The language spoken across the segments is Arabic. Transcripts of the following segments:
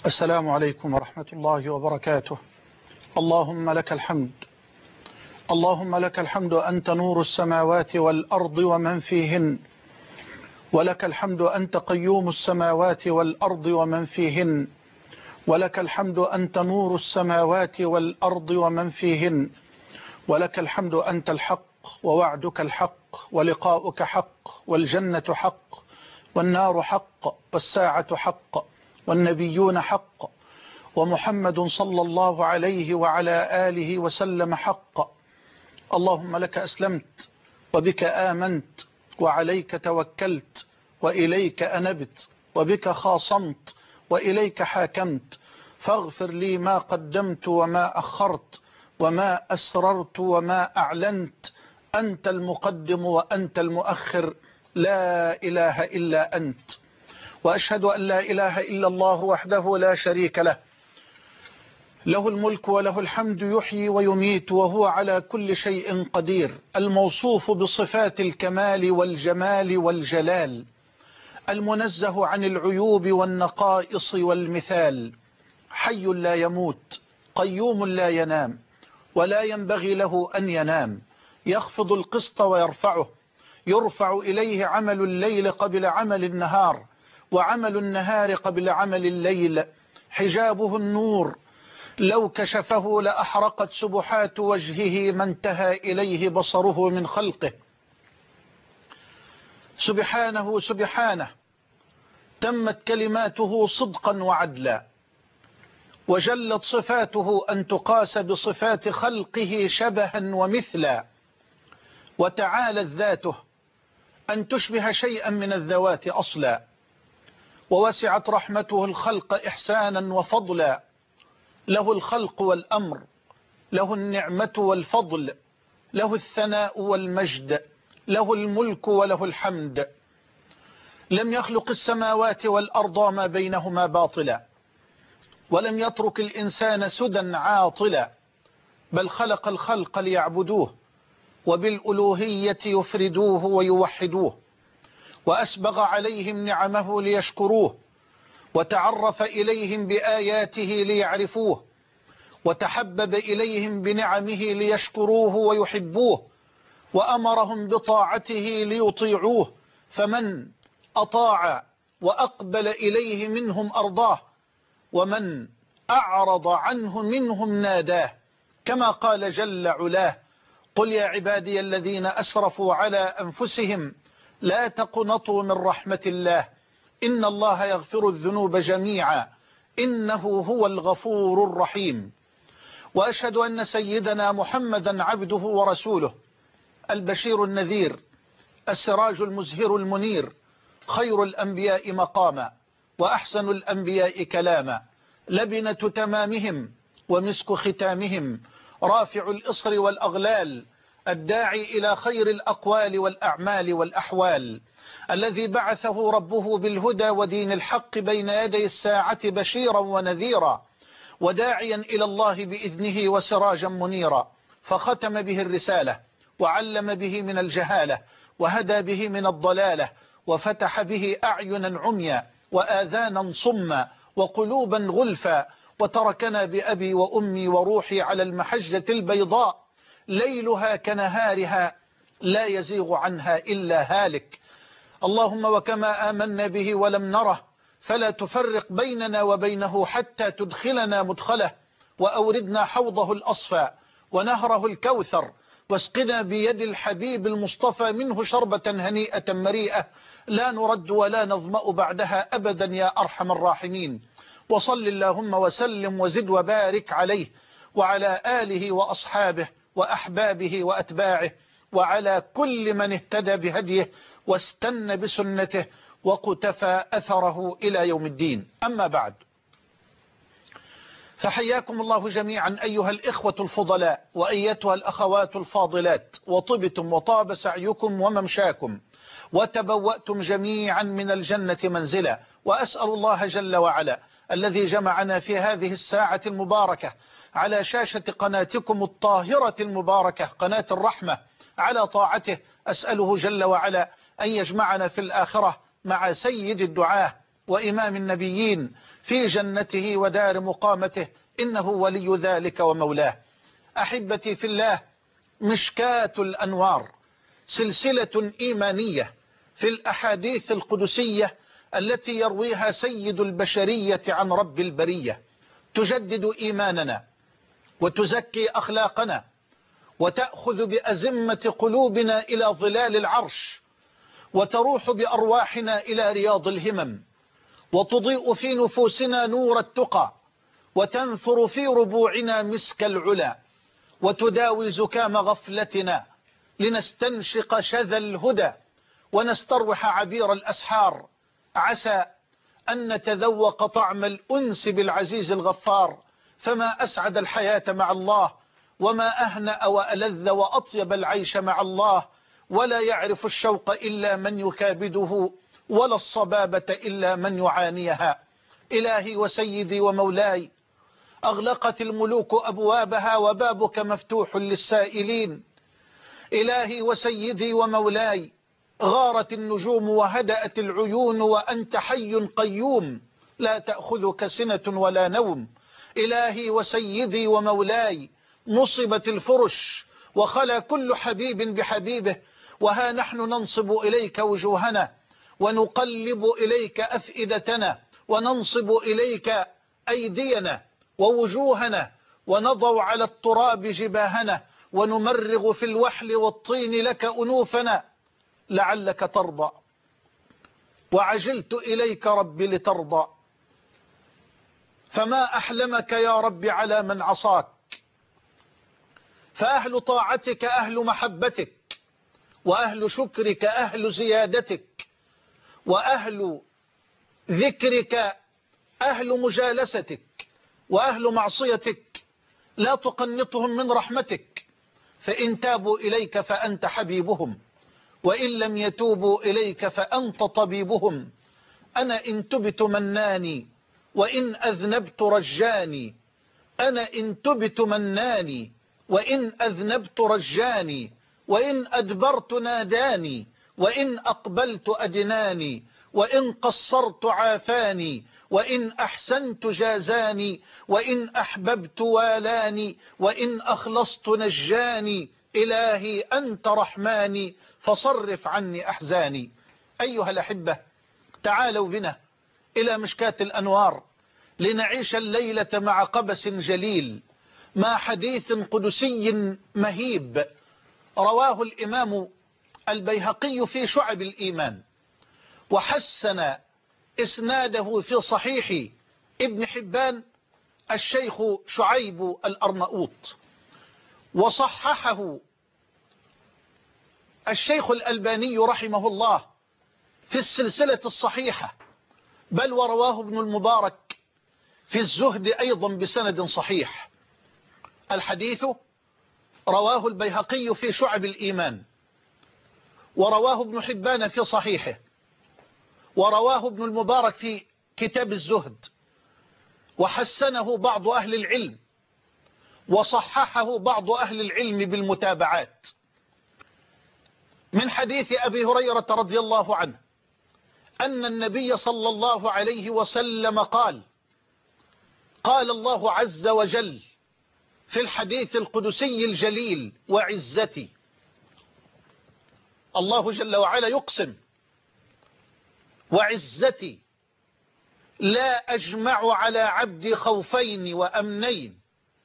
السلام عليكم ورحمة الله وبركاته. اللهم لك الحمد، اللهم لك الحمد أنت نور السماوات والأرض ومن فيهن، ولك الحمد أنت قيوم السماوات والأرض ومن فيهن، ولك الحمد أنت نور السماوات والأرض ومن فيهن، ولك الحمد أنت الحق ووعدك الحق ولقاؤك حق والجنة حق والنار حق والساعة حق والنبيون حق ومحمد صلى الله عليه وعلى آله وسلم حق. اللهم لك أسلمت وبك آمنت وعليك توكلت وإليك أنبت وبك خاصمت وإليك حاكمت، فاغفر لي ما قدمت وما أخرت وما أسررت وما أعلنت، أنت المقدم وأنت المؤخر، لا إله إلا أنت. وأشهد أن لا إله إلا الله وحده لا شريك له، له الملك وله الحمد، يحيي ويميت وهو على كل شيء قدير، الموصوف بصفات الكمال والجمال والجلال، المنزه عن العيوب والنقائص والمثال، حي لا يموت، قيوم لا ينام ولا ينبغي له أن ينام، يخفض القسط ويرفعه، يرفع إليه عمل الليل قبل عمل النهار وعمل النهار قبل عمل الليل، حجابه النور، لو كشفه لأحرقت سبحات وجهه ما انتهى إليه بصره من خلقه. سبحانه سبحانه، تمت كلماته صدقا وعدلا، وجلت صفاته أن تقاس بصفات خلقه شبها ومثلا، وتعالت ذاته أن تشبه شيئا من الذوات أصلا، ووسعت رحمته الخلق إحسانا وفضلا، له الخلق والأمر، له النعمة والفضل، له الثناء والمجد، له الملك وله الحمد. لم يخلق السماوات والأرض وما بينهما باطلا، ولم يترك الإنسان سدى عاطلا، بل خلق الخلق ليعبدوه وبالألوهية يفردوه ويوحدوه، وأسبغ عليهم نعمه ليشكروه، وتعرف إليهم بآياته ليعرفوه، وتحبب إليهم بنعمه ليشكروه ويحبوه، وأمرهم بطاعته ليطيعوه، فمن أطاع وأقبل إليه منهم أرضاه، ومن أعرض عنه منهم ناداه، كما قال جل علاه: قل يا عبادي الذين أسرفوا على أنفسهم لا تقنطوا من رحمة الله إن الله يغفر الذنوب جميعا إنه هو الغفور الرحيم. وأشهد أن سيدنا محمدا عبده ورسوله، البشير النذير، السراج المزهر المنير، خير الأنبياء مقاما وأحسن الأنبياء كلاما، لبنة تمامهم ومسك ختامهم، رافع الإصر والأغلال، الداعي إلى خير الأقوال والأعمال والأحوال، الذي بعثه ربه بالهدى ودين الحق بين يدي الساعة بشيرا ونذيرا، وداعيا إلى الله بإذنه وسراجا منيرا، فختم به الرسالة وعلم به من الجهالة وهدى به من الضلالة، وفتح به أعينا عميا وآذانا صما وقلوبا غلفا، وتركنا بأبي وأمي وروحي على المحجة البيضاء ليلها كنهارها لا يزيغ عنها إلا هالك. اللهم وكما آمنا به ولم نره فلا تفرق بيننا وبينه حتى تدخلنا مدخله، وأوردنا حوضه الأصفى ونهره الكوثر، واسقنا بيد الحبيب المصطفى منه شربة هنيئة مريئة لا نرد ولا نظمأ بعدها أبدا يا أرحم الراحمين. وصل اللهم وسلم وزد وبارك عليه وعلى آله وأصحابه وأحبابه وأتباعه وعلى كل من اهتدى بهديه واستنى بسنته وقتفى أثره إلى يوم الدين. أما بعد، فحياكم الله جميعا أيها الإخوة الفضلاء وأيتها الأخوات الفاضلات، وطبتم وطاب سعيكم وممشاكم وتبوأتم جميعا من الجنة منزلا. وأسأل الله جل وعلا الذي جمعنا في هذه الساعة المباركة على شاشة قناتكم الطاهرة المباركة قناة الرحمة على طاعته، أسأله جل وعلا أن يجمعنا في الآخرة مع سيد الدعاة وإمام النبيين في جنته ودار مقامته، إنه ولي ذلك ومولاه. أحبتي في الله، مشكاة الأنوار سلسلة إيمانية في الأحاديث القدسية التي يرويها سيد البشرية عن رب البرية، تجدد إيماننا وتزكي أخلاقنا وتأخذ بأزمة قلوبنا إلى ظلال العرش، وتروح بأرواحنا إلى رياض الهمم، وتضيء في نفوسنا نور التقى، وتنثر في ربوعنا مسك العلا، وتداوي زكام غفلتنا لنستنشق شذا الهدى ونستروح عبير الأسحار. عسى أن نتذوق طعم الأنس بالعزيز الغفار، فما أسعد الحياة مع الله، وما أهنأ وألذ وأطيب العيش مع الله، ولا يعرف الشوق إلا من يكابده، ولا الصبابة إلا من يعانيها. إلهي وسيدي ومولاي، أغلقت الملوك أبوابها وبابك مفتوح للسائلين. إلهي وسيدي ومولاي، غارت النجوم وهدأت العيون وأنت حي قيوم لا تأخذك سنة ولا نوم. إلهي وسيدي ومولاي، نصبت الفرش وخلا كل حبيب بحبيبه، وها نحن ننصب إليك وجوهنا ونقلب إليك أفئدتنا وننصب إليك أيدينا ووجوهنا، ونضع على التراب جباهنا، ونمرغ في الوحل والطين لك أنوفنا، لعلك ترضى. وعجلت إليك رب لترضى، فما أحلمك يا رب على من عصاك، فأهل طاعتك أهل محبتك، وأهل شكرك أهل زيادتك، وأهل ذكرك أهل مجالستك، وأهل معصيتك لا تقنطهم من رحمتك، فإن تابوا إليك فأنت حبيبهم، وإن لم يتوبوا إليك فأنت طبيبهم. أنا إن تبت مناني، وإن أذنبت رجاني، أنا إن تبت مناني، وإن أذنبت رجاني، وإن أدبرت ناداني، وإن أقبلت أدناني، وإن قصرت عافاني، وإن أحسنت جازاني، وإن أحببت والاني، وإن أخلصت نجاني. إلهي أنت رحماني فصرف عني أحزاني. أيها الأحبة، تعالوا بنا إلى مشكاة الأنوار لنعيش الليلة مع قبس جليل، مع حديث قدسي مهيب رواه الإمام البيهقي في شعب الإيمان، وحسن إسناده في صحيح ابن حبان الشيخ شعيب الأرناؤوط، وصححه الشيخ الألباني رحمه الله في السلسلة الصحيحة، بل ورواه ابن المبارك في الزهد أيضا بسند صحيح. الحديث رواه البيهقي في شعب الإيمان، ورواه ابن حبان في صحيحه، ورواه ابن المبارك في كتاب الزهد، وحسنه بعض أهل العلم، وصححه بعض أهل العلم بالمتابعات، من حديث أبي هريرة رضي الله عنه أن النبي صلى الله عليه وسلم قال: قال الله عز وجل في الحديث القدسي الجليل: وعزتي. الله جل وعلا يقسم: وعزتي لا أجمع على عبدي خوفين وأمنين،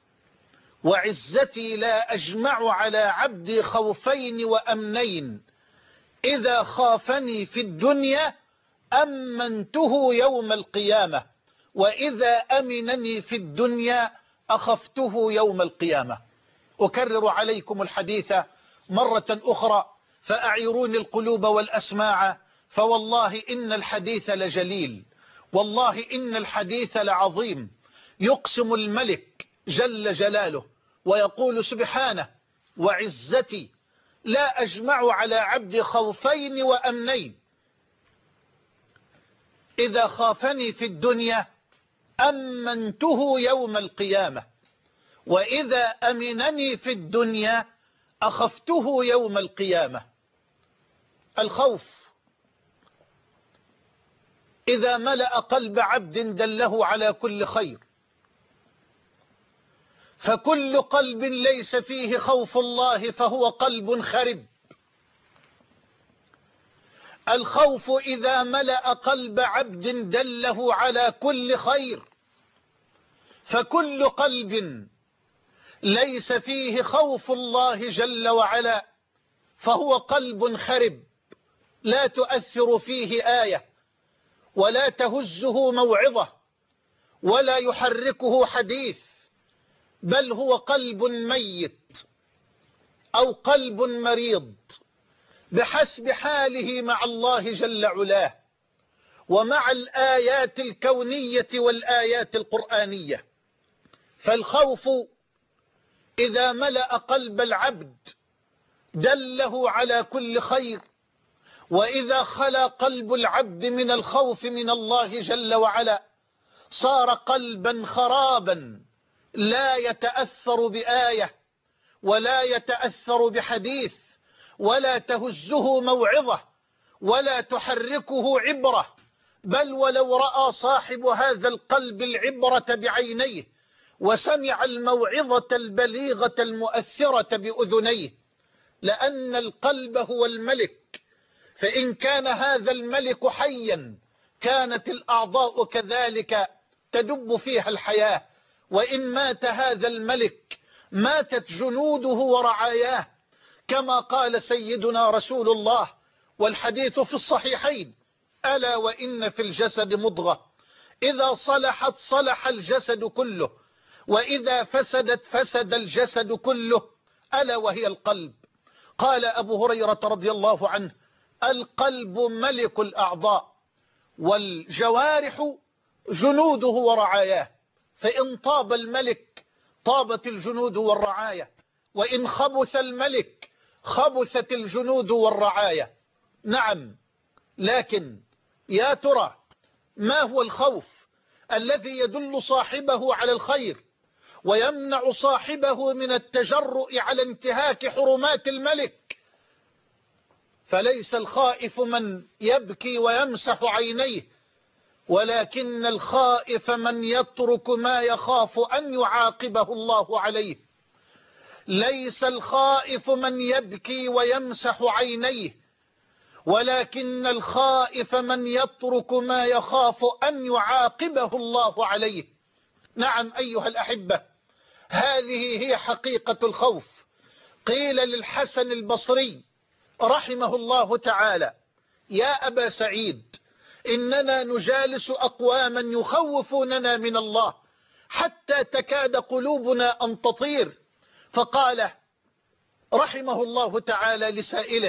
وعزتي لا أجمع على عبدي خوفين وأمنين، إذا خافني في الدنيا أمنته يوم القيامة، وإذا أمنني في الدنيا أخفته يوم القيامة. أكرر عليكم الحديث مرة أخرى فأعيروني القلوب والأسماع، فوالله إن الحديث لجليل، والله إن الحديث لعظيم. يقسم الملك جل جلاله ويقول سبحانه: وعزتي لا أجمع على عبدي خوفين وأمنين، إذا خافني في الدنيا أمنته يوم القيامة، وإذا أمنني في الدنيا أخفته يوم القيامة. الخوف إذا ملأ قلب عبد دله على كل خير، فكل قلب ليس فيه خوف الله فهو قلب خرب. الخوف إذا ملأ قلب عبد دله على كل خير، فكل قلب ليس فيه خوف الله جل وعلا فهو قلب خرب، لا تؤثر فيه آية، ولا تهزه موعظة، ولا يحركه حديث، بل هو قلب ميت أو قلب مريض بحسب حاله مع الله جل علاه ومع الآيات الكونية والآيات القرآنية. فالخوف إذا ملأ قلب العبد دله على كل خير، وإذا خلا قلب العبد من الخوف من الله جل وعلا صار قلبا خرابا لا يتأثر بآية، ولا يتأثر بحديث، ولا تهزه موعظة، ولا تحركه عبرة، بل ولو رأى صاحب هذا القلب العبرة بعينيه وسمع الموعظة البليغة المؤثرة بأذنيه، لأن القلب هو الملك، فإن كان هذا الملك حيا كانت الأعضاء كذلك تدب فيها الحياة، وإن مات هذا الملك ماتت جنوده ورعاياه، كما قال سيدنا رسول الله والحديث في الصحيحين: ألا وإن في الجسد مضغة إذا صلحت صلح الجسد كله، وإذا فسدت فسد الجسد كله، ألا وهي القلب. قال أبو هريرة رضي الله عنه: القلب ملك الأعضاء، والجوارح جنوده ورعاياه، فإن طاب الملك طابت الجنود والرعاية، وإن خبث الملك خبثت الجنود والرعاية. نعم، لكن يا ترى ما هو الخوف الذي يدل صاحبه على الخير ويمنع صاحبه من التجرؤ على انتهاك حرمات الملك؟ فليس الخائف من يبكي ويمسح عينيه، ولكن الخائف من يترك ما يخاف أن يعاقبه الله عليه. ليس الخائف من يبكي ويمسح عينيه، ولكن الخائف من يترك ما يخاف أن يعاقبه الله عليه. نعم أيها الأحبة، هذه هي حقيقة الخوف. قيل للحسن البصري رحمه الله تعالى: يا أبا سعيد، إننا نجالس أقواما يخوفوننا من الله حتى تكاد قلوبنا أن تطير. فقال رحمه الله تعالى لسائله: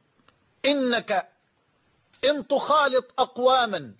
إنك إن تخالط أقواما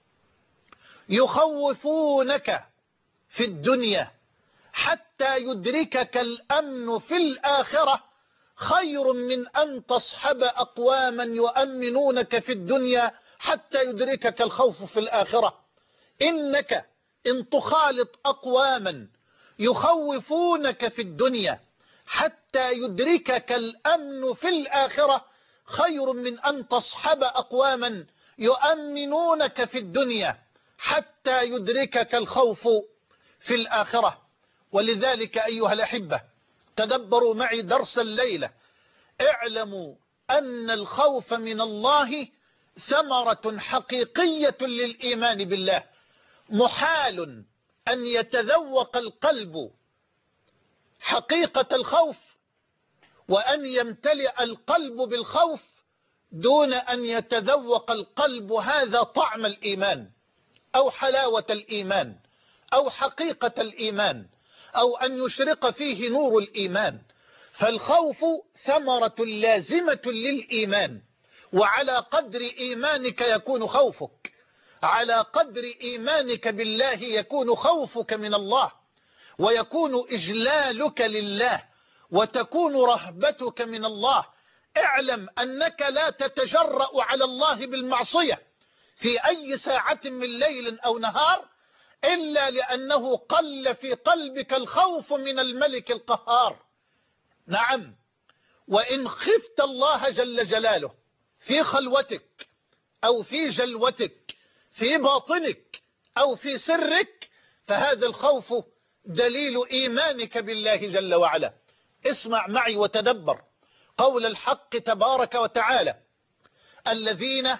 يخوفونك في الدنيا حتى يدركك الأمن في الآخرة خير من أن تصحب أقواما يؤمنونك في الدنيا حتى يدركك الخوف في الآخرة. إنك إن تخالط أقواما يخوفونك في الدنيا حتى يدركك الأمن في الآخرة خير من أن تصحب أقواما يؤمنونك في الدنيا حتى يدركك الخوف في الآخرة. ولذلك أيها الأحبة، تدبروا معي درس الليلة. اعلموا أن الخوف من الله ثمرة حقيقية للإيمان بالله. محال أن يتذوق القلب حقيقة الخوف وأن يمتلئ القلب بالخوف دون أن يتذوق القلب هذا طعم الإيمان أو حلاوة الإيمان أو حقيقة الإيمان أو أن يشرق فيه نور الإيمان. فالخوف ثمرة لازمة للإيمان، وعلى قدر إيمانك يكون خوفك، على قدر إيمانك بالله يكون خوفك من الله، ويكون إجلالك لله، وتكون رهبتك من الله. اعلم أنك لا تتجرأ على الله بالمعصية في أي ساعة من ليل أو نهار إلا لأنه قل في قلبك الخوف من الملك القهار. نعم، وإن خفت الله جل جلاله في خلوتك أو في جلوتك في باطنك أو في سرك، فهذا الخوف دليل إيمانك بالله جل وعلا. اسمع معي وتدبر قول الحق تبارك وتعالى: الذين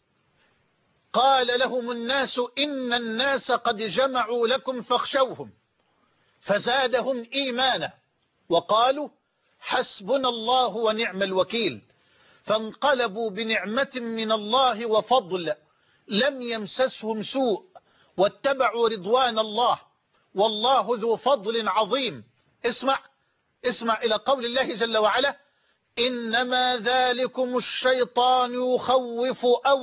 قال لهم الناس إن الناس قد جمعوا لكم فاخشوهم فزادهم إيمانا وقالوا حسبنا الله ونعم الوكيل، فانقلبوا بنعمة من الله وفضل لم يمسسهم سوء واتبعوا رضوان الله والله ذو فضل عظيم. اسمع إلى قول الله جل وعلا: إنما ذلكم الشيطان يخوف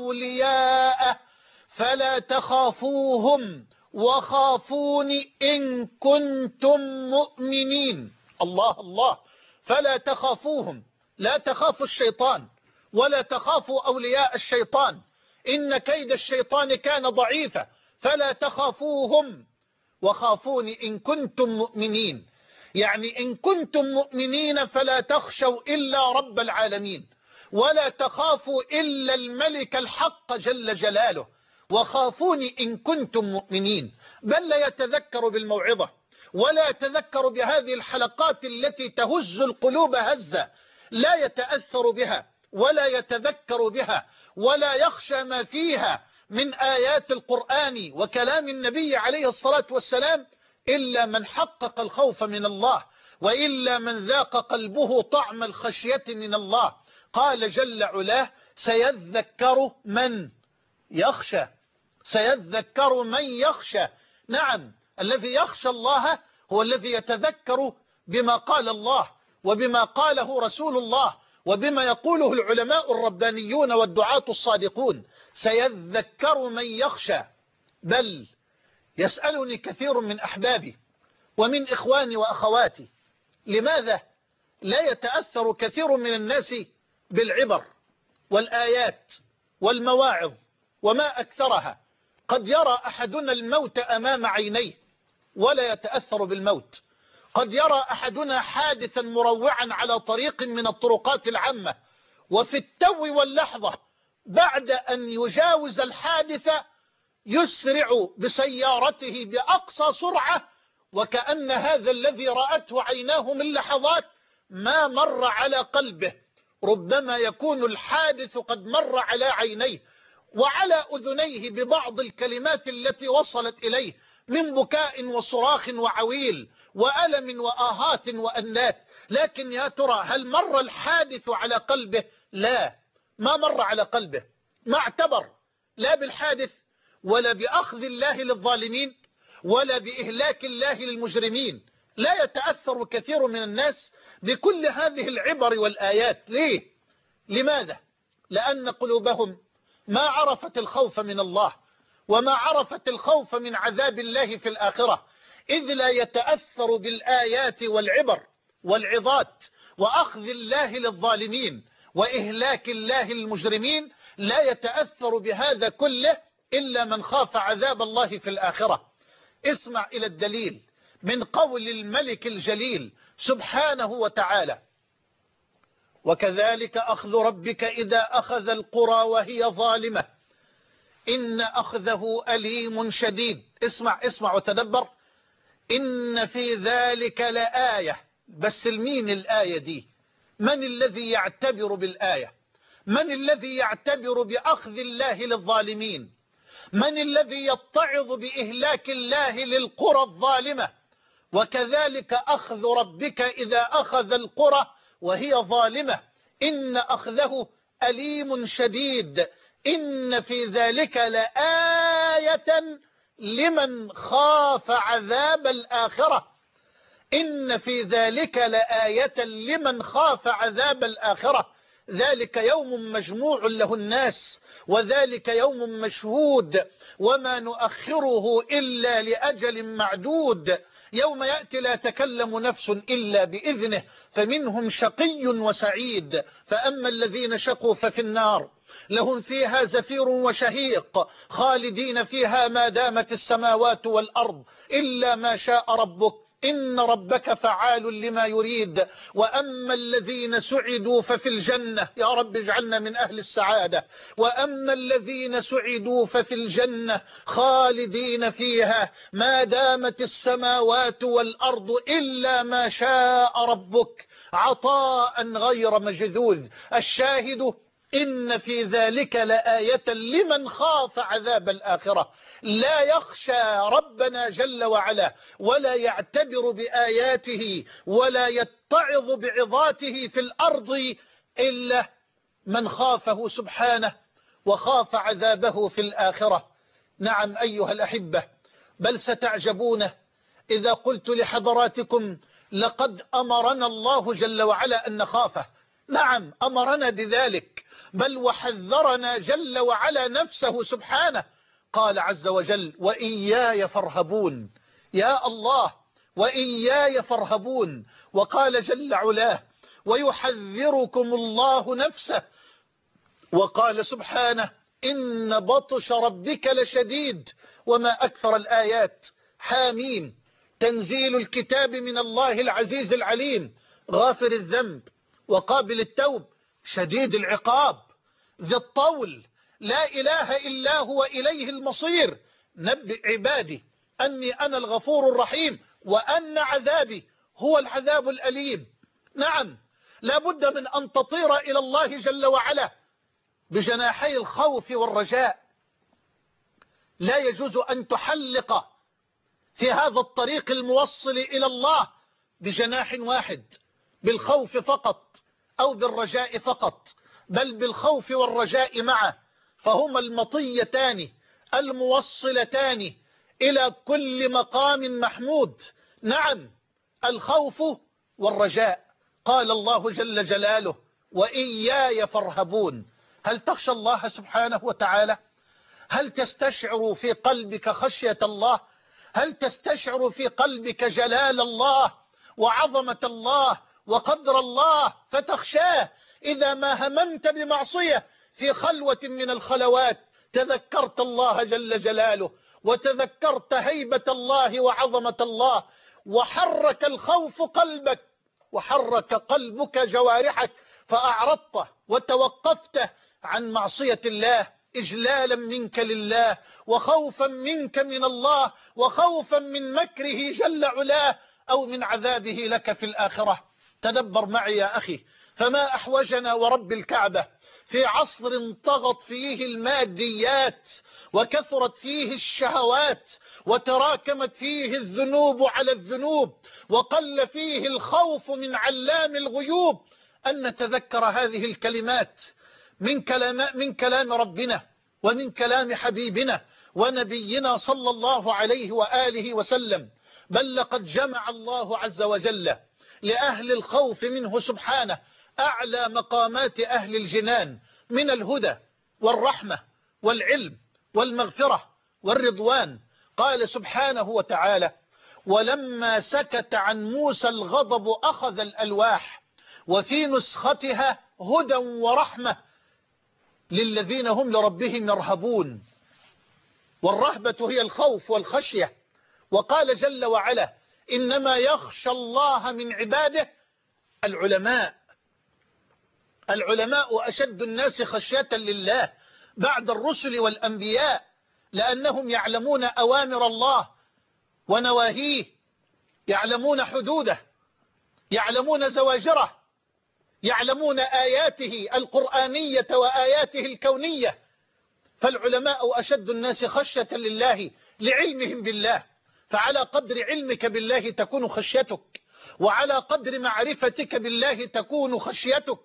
أولياءه فلا تخافوهم وخافون إن كنتم مؤمنين. الله الله، فلا تخافوهم، لا تخافوا الشيطان ولا تخافوا أولياء الشيطان، إن كيد الشيطان كان ضعيفا، فلا تخافوهم وخافون إن كنتم مؤمنين. يعني إن كنتم مؤمنين فلا تخشوا إلا رب العالمين، ولا تخافوا إلا الملك الحق جل جلاله، وخافوني إن كنتم مؤمنين. بل لا يتذكر بالموعظة ولا يتذكر بهذه الحلقات التي تهز القلوب هزة، لا يتأثر بها ولا يتذكر بها ولا يخشى ما فيها من آيات القرآن وكلام النبي عليه الصلاة والسلام إلا من حقق الخوف من الله، وإلا من ذاق قلبه طعم الخشية من الله. قال جل علاه: سيذكر من يخشى، سيذكر من يخشى. نعم، الذي يخشى الله هو الذي يتذكر بما قال الله وبما قاله رسول الله وبما يقوله العلماء الربانيون والدعاة الصادقون. سيذكر من يخشى. بل يسألني كثير من أحبابي ومن إخواني وأخواتي: لماذا لا يتأثر كثير من الناس بالعبر والآيات والمواعظ وما أكثرها؟ قد يرى أحدنا الموت أمام عينيه ولا يتأثر بالموت، قد يرى أحدنا حادثا مروعا على طريق من الطرقات العامة، وفي التو واللحظة بعد أن يجاوز الحادث يسرع بسيارته بأقصى سرعة، وكأن هذا الذي رأته عيناه من لحظات ما مر على قلبه. ربما يكون الحادث قد مر على عينيه وعلى أذنيه ببعض الكلمات التي وصلت إليه من بكاء وصراخ وعويل وألم وآهات وأنات، لكن يا ترى هل مر الحادث على قلبه؟ لا، ما مر على قلبه، ما اعتبر لا بالحادث ولا بأخذ الله للظالمين ولا بإهلاك الله للمجرمين. لا يتأثر كثير من الناس بكل هذه العبر والآيات. ليه؟ لماذا؟ لأن قلوبهم ما عرفت الخوف من الله وما عرفت الخوف من عذاب الله في الآخرة، إذ لا يتأثر بالآيات والعبر والعظات وأخذ الله للظالمين وإهلاك الله للمجرمين. لا يتأثر بهذا كله إلا من خاف عذاب الله في الآخرة. اسمع إلى الدليل من قول الملك الجليل سبحانه وتعالى: وكذلك أخذ ربك إذا أخذ القرى وهي ظالمة إن أخذه أليم شديد. اسمع وتدبر: إن في ذلك لآية. بس المين الآية دي؟ من الذي يعتبر بالآية؟ من الذي يعتبر بأخذ الله للظالمين؟ من الذي يتعظ بإهلاك الله للقرى الظالمة؟ وكذلك أخذ ربك إذا أخذ القرى وهي ظالمة إن أخذه أليم شديد. إن في ذلك لآية لمن خاف عذاب الآخرة. إن في ذلك لآية لمن خاف عذاب الآخرة. ذلك يوم مجموع له الناس وذلك يوم مشهود وما نؤخره إلا لأجل معدود. يوم يأتي لا تكلم نفس إلا بإذنه فمنهم شقي وسعيد. فأما الذين شقوا ففي النار لهم فيها زفير وشهيق خالدين فيها ما دامت السماوات والأرض إلا ما شاء ربك إن ربك فعال لما يريد. وأما الذين سعدوا ففي الجنة، يا رب اجعلنا من أهل السعادة، وأما الذين سعدوا ففي الجنة خالدين فيها ما دامت السماوات والأرض إلا ما شاء ربك عطاء غير مجذوذ. الشاهد إن في ذلك لآية لمن خاف عذاب الآخرة، لا يخشى ربنا جل وعلا ولا يعتبر بآياته ولا يتعظ بعظاته في الأرض إلا من خافه سبحانه وخاف عذابه في الآخرة. نعم أيها الأحبة، بل ستعجبون إذا قلت لحضراتكم لقد أمرنا الله جل وعلا أن نخافه. نعم أمرنا بذلك، بل وحذرنا جل وعلا نفسه سبحانه. قال عز وجل وإياي فارهبون، يا الله وإياي فارهبون. وقال جل علاه ويحذركم الله نفسه. وقال سبحانه إن بطش ربك لشديد. وما أكثر الآيات. حاميم تنزيل الكتاب من الله العزيز العليم، غافر الذنب وقابل التوب شديد العقاب ذي الطول، لا إله إلا هو إليه المصير. نبئ عبادي أني أنا الغفور الرحيم وأن عذابي هو العذاب الأليم. نعم لا بد من أن تطير إلى الله جل وعلا بجناحي الخوف والرجاء. لا يجوز أن تحلق في هذا الطريق الموصل إلى الله بجناح واحد، بالخوف فقط أو بالرجاء فقط، بل بالخوف والرجاء معه، فهما المطيتان الموصلتان إلى كل مقام محمود. نعم الخوف والرجاء. قال الله جل جلاله وإياي فارهبون. هل تخشى الله سبحانه وتعالى؟ هل تستشعر في قلبك خشية الله؟ هل تستشعر في قلبك جلال الله وعظمة الله وقدر الله فتخشاه؟ إذا ما هممت بمعصية في خلوة من الخلوات تذكرت الله جل جلاله وتذكرت هيبة الله وعظمة الله، وحرك الخوف قلبك وحرك قلبك جوارحك، فأعرضت وتوقفت عن معصية الله إجلالا منك لله وخوفا منك من الله وخوفا من مكره جل علاه أو من عذابه لك في الآخرة. تدبر معي يا أخي، فما أحوجنا ورب الكعبة في عصر طغت فيه الماديات وكثرت فيه الشهوات وتراكمت فيه الذنوب على الذنوب وقل فيه الخوف من علام الغيوب، أن نتذكر هذه الكلمات من كلام ربنا ومن كلام حبيبنا ونبينا صلى الله عليه وآله وسلم. بل لقد جمع الله عز وجل لأهل الخوف منه سبحانه أعلى مقامات أهل الجنان من الهدى والرحمة والعلم والمغفرة والرضوان. قال سبحانه وتعالى ولما سكت عن موسى الغضب أخذ الألواح وفي نسختها هدى ورحمة للذين هم لربهم يرهبون. والرهبة هي الخوف والخشية. وقال جل وعلا إنما يخشى الله من عباده العلماء. العلماء أشد الناس خشية لله بعد الرسل والأنبياء، لأنهم يعلمون أوامر الله ونواهيه، يعلمون حدوده، يعلمون زواجره، يعلمون آياته القرآنية وآياته الكونية. فالعلماء أشد الناس خشية لله لعلمهم بالله، فعلى قدر علمك بالله تكون خشيتك، وعلى قدر معرفتك بالله تكون خشيتك.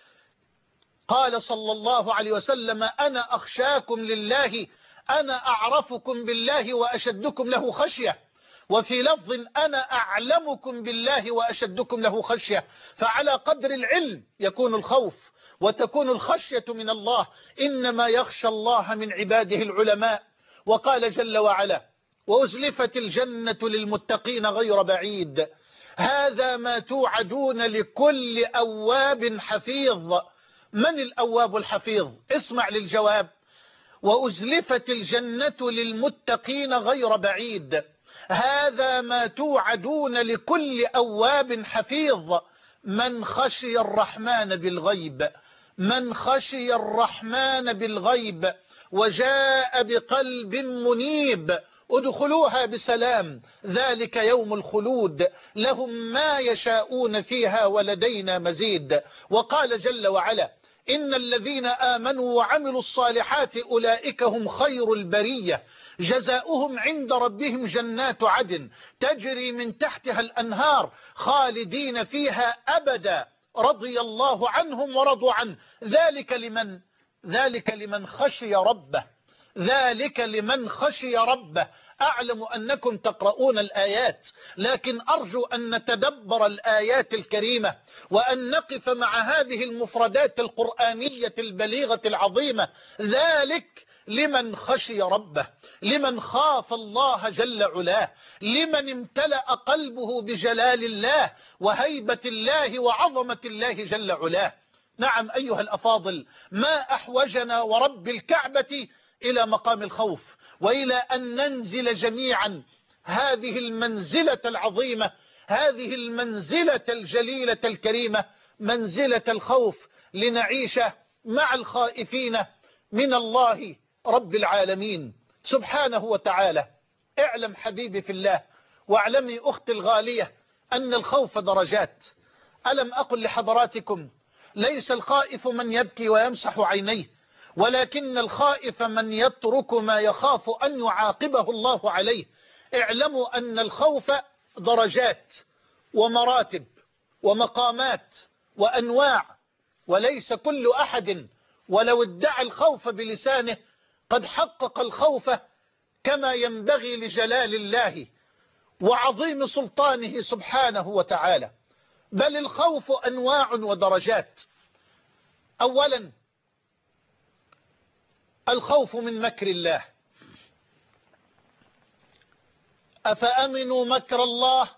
قال صلى الله عليه وسلم أنا أخشاكم لله أنا أعرفكم بالله وأشدكم له خشية، وفي لفظ أنا أعلمكم بالله وأشدكم له خشية. فعلى قدر العلم يكون الخوف وتكون الخشية من الله. إنما يخشى الله من عباده العلماء. وقال جل وعلا وأزلفت الجنة للمتقين غير بعيد هذا ما توعدون لكل أواب حفيظ. من الأواب الحفيظ؟ اسمع للجواب. وأزلفت الجنة للمتقين غير بعيد هذا ما توعدون لكل أواب حفيظ. من خشي الرحمن بالغيب، من خشي الرحمن بالغيب وجاء بقلب منيب ادخلوها بسلام ذلك يوم الخلود لهم ما يشاءون فيها ولدينا مزيد. وقال جل وعلا إن الذين آمنوا وعملوا الصالحات أولئك هم خير البرية جزاؤهم عند ربهم جنات عدن تجري من تحتها الأنهار خالدين فيها أبدا رضي الله عنهم ورضوا عنه ذلك لمن خشي ربه، ذلك لمن خشي ربه. أعلم أنكم تقرؤون الآيات، لكن أرجو أن نتدبر الآيات الكريمة وأن نقف مع هذه المفردات القرآنية البليغة العظيمة. ذلك لمن خشي ربه، لمن خاف الله جل علاه، لمن امتلأ قلبه بجلال الله وهيبة الله وعظمة الله جل علاه. نعم أيها الأفاضل، ما أحوجنا ورب الكعبة إلى مقام الخوف، وإلى أن ننزل جميعا هذه المنزلة العظيمة، هذه المنزلة الجليلة الكريمة، منزلة الخوف، لنعيش مع الخائفين من الله رب العالمين سبحانه وتعالى. اعلم حبيبي في الله واعلمي أختي الغالية أن الخوف درجات. ألم أقل لحضراتكم ليس الخائف من يبكي ويمسح عينيه، ولكن الخائف من يترك ما يخاف أن يعاقبه الله عليه. اعلموا أن الخوف درجات ومراتب ومقامات وأنواع، وليس كل أحد ولو ادعى الخوف بلسانه قد حقق الخوف كما ينبغي لجلال الله وعظيم سلطانه سبحانه وتعالى، بل الخوف أنواع ودرجات. أولا الخوف من مكر الله. أفأمنوا مكر الله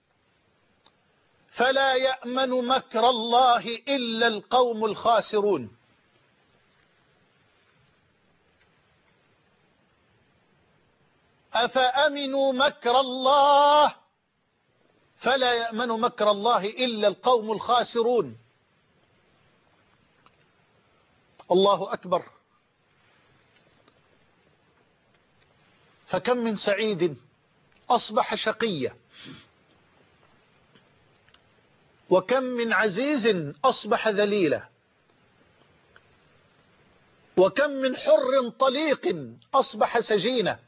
فلا يأمن مكر الله إلا القوم الخاسرون. أفأمنوا مكر الله فلا يأمن مكر الله إلا القوم الخاسرون. الله أكبر. فكم من سعيد أصبح شقيا، وكم من عزيز أصبح ذليلا، وكم من حر طليق أصبح سجينا،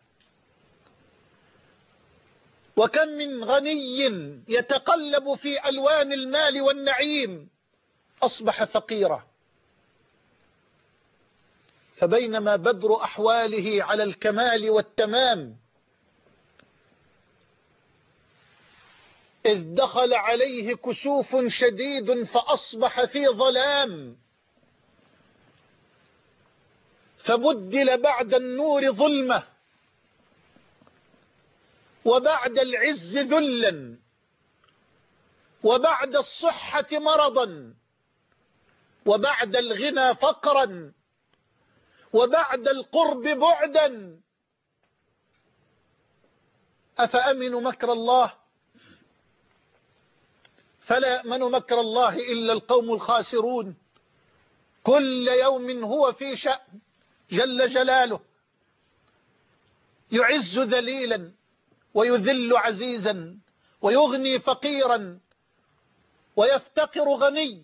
وكم من غني يتقلب في ألوان المال والنعيم أصبح فقيرا. فبينما بدر أحواله على الكمال والتمام إذ دخل عليه كسوف شديد فأصبح في ظلام، فبدل بعد النور ظلمة، وبعد العز ذلا، وبعد الصحة مرضا، وبعد الغنى فقرا، وبعد القرب بعدا. أفأمنوا مكر الله فلا يأمن مكر الله إلا القوم الخاسرون. كل يوم هو في شأن جل جلاله، يعز ذليلا ويذل عزيزا، ويغني فقيرا ويفتقر غني،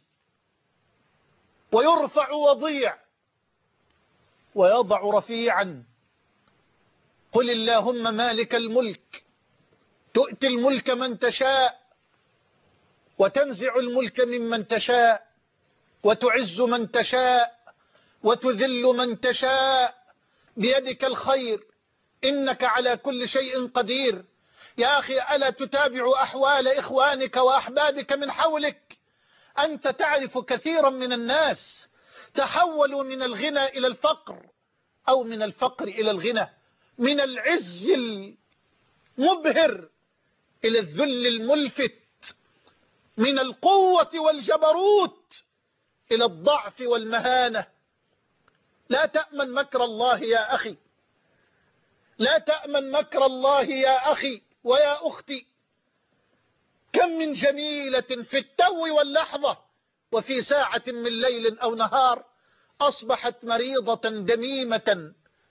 ويرفع وضيع ويضع رفيعا. قل اللهم مالك الملك تؤتي الملك من تشاء وتنزع الملك ممن تشاء وتعز من تشاء وتذل من تشاء بيدك الخير إنك على كل شيء قدير. يا أخي ألا تتابع أحوال إخوانك وأحبابك من حولك؟ أنت تعرف كثيرا من الناس تحولوا من الغنى إلى الفقر، أو من الفقر إلى الغنى، من العز المبهر إلى الذل الملفت، من القوة والجبروت إلى الضعف والمهانة. لا تأمن مكر الله يا أخي، لا تأمن مكر الله يا أخي، ويا أختي، كم من جميلة في التو واللحظة وفي ساعة من ليل أو نهار أصبحت مريضة دميمة.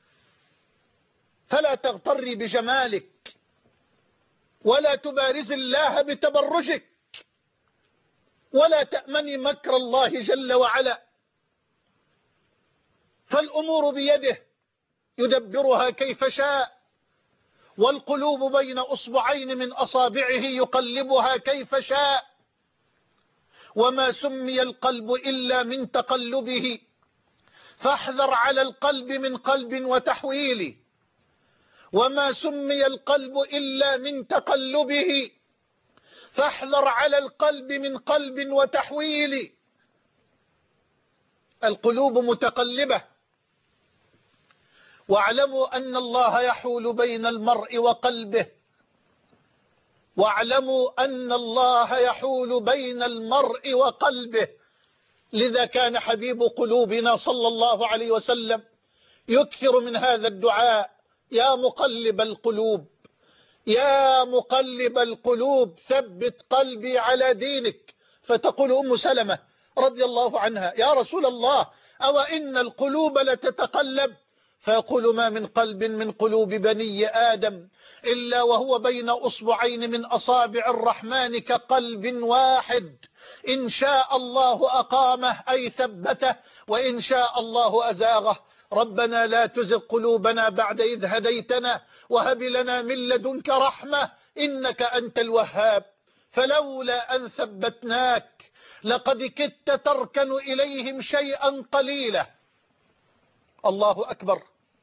فلا تغتري بجمالك ولا تبارز الله بتبرجك، ولا تأمني مكر الله جل وعلا، فالأمور بيده يدبرها كيف شاء، والقلوب بين أصبعين من أصابعه يقلبها كيف شاء. وما سمي القلب إلا من تقلبه، فاحذر على القلب من قلب وتحويل. وما سمي القلب إلا من تقلبه، فاحذر على القلب من قلب وتحويل. القلوب متقلبة، واعلموا أن الله يحول بين المرء وقلبه، واعلموا أن الله يحول بين المرء وقلبه. لذا كان حبيب قلوبنا صلى الله عليه وسلم يكثر من هذا الدعاء: يا مقلب القلوب، يا مقلب القلوب ثبت قلبي على دينك. فتقول أم سلمة رضي الله عنها: يا رسول الله، أو إن القلوب لتتقلب؟ فيقول: ما من قلب من قلوب بني آدم إلا وهو بين أصبعين من أصابع الرحمن كقلب واحد، إن شاء الله أقامه أي ثبته، وإن شاء الله أزاغه. ربنا لا تزغ قلوبنا بعد إذ هديتنا وهب لنا من لدنك رحمة إنك أنت الوهاب. فلولا أن ثبتناك لقد كدت تركن إليهم شيئا قليلا. الله أكبر.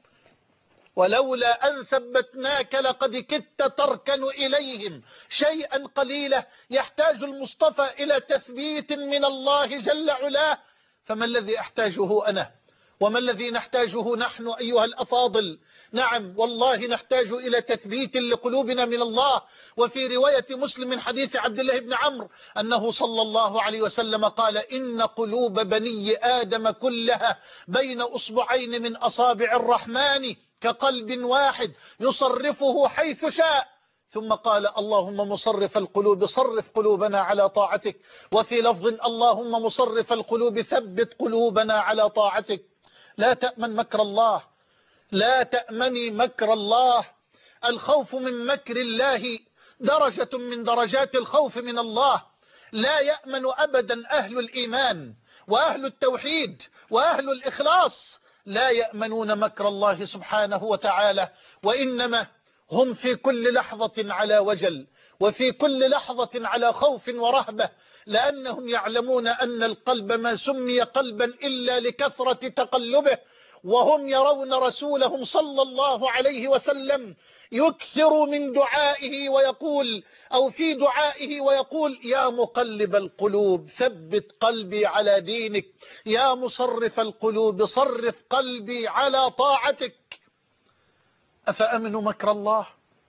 ولولا أن ثبتناك لقد كدت تركن إليهم شيئا قليلا. يحتاج المصطفى إلى تثبيت من الله جل علاه. فما الذي أحتاجه أنا وما الذي نحتاجه نحن أيها الأفاضل؟ نعم والله نحتاج إلى تثبيت لقلوبنا من الله. وفي رواية مسلم من حديث عبد الله بن عمرو أنه صلى الله عليه وسلم قال: إن قلوب بني آدم كلها بين أصبعين من أصابع الرحمن كقلب واحد يصرفه حيث شاء. ثم قال: اللهم مصرف القلوب صرف قلوبنا على طاعتك. وفي لفظ: اللهم مصرف القلوب ثبت قلوبنا على طاعتك. لا تأمن مكر الله، لا تأمني مكر الله. الخوف من مكر الله درجة من درجات الخوف من الله. لا يأمن أبدا أهل الإيمان وأهل التوحيد وأهل الإخلاص، لا يأمنون مكر الله سبحانه وتعالى، وإنما هم في كل لحظة على وجل، وفي كل لحظة على خوف ورهبة، لأنهم يعلمون أن القلب ما سمي قلبا إلا لكثرة تقلبه. وهم يرون رسولهم صلى الله عليه وسلم يكثر من دعائه ويقول، أو في دعائه ويقول: يا مقلب القلوب ثبت قلبي على دينك، يا مصرف القلوب صرف قلبي على طاعتك. أفأمنوا مكر الله؟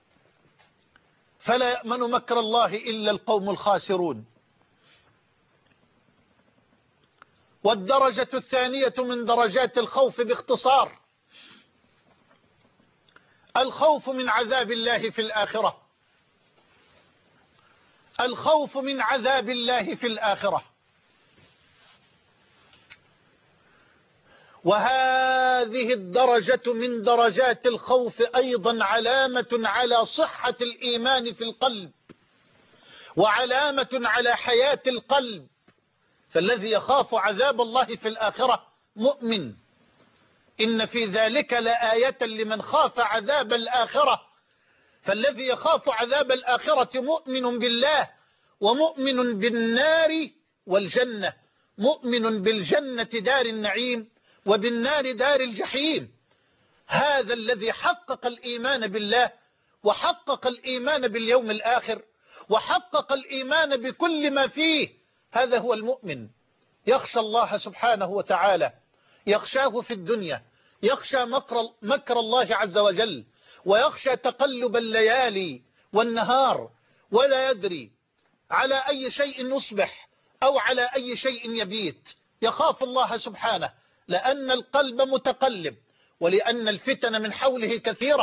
فلا يأمن مكر الله إلا القوم الخاسرون. والدرجة الثانية من درجات الخوف باختصار: الخوف من عذاب الله في الآخرة. الخوف من عذاب الله في الآخرة. وهذه الدرجة من درجات الخوف أيضا علامة على صحة الإيمان في القلب، وعلامة على حياة القلب. فالذي يخاف عذاب الله في الآخرة مؤمن. إن في ذلك لآية لمن خاف عذاب الآخرة. فالذي يخاف عذاب الآخرة مؤمن بالله، ومؤمن بالنار والجنة، مؤمن بالجنة دار النعيم وبالنار دار الجحيم. هذا الذي حقق الإيمان بالله، وحقق الإيمان باليوم الآخر، وحقق الإيمان بكل ما فيه. هذا هو المؤمن، يخشى الله سبحانه وتعالى، يخشاه في الدنيا، يخشى مكر الله عز وجل، ويخشى تقلب الليالي والنهار، ولا يدري على أي شيء يصبح أو على أي شيء يبيت. يخاف الله سبحانه لأن القلب متقلب، ولأن الفتن من حوله كثيرة،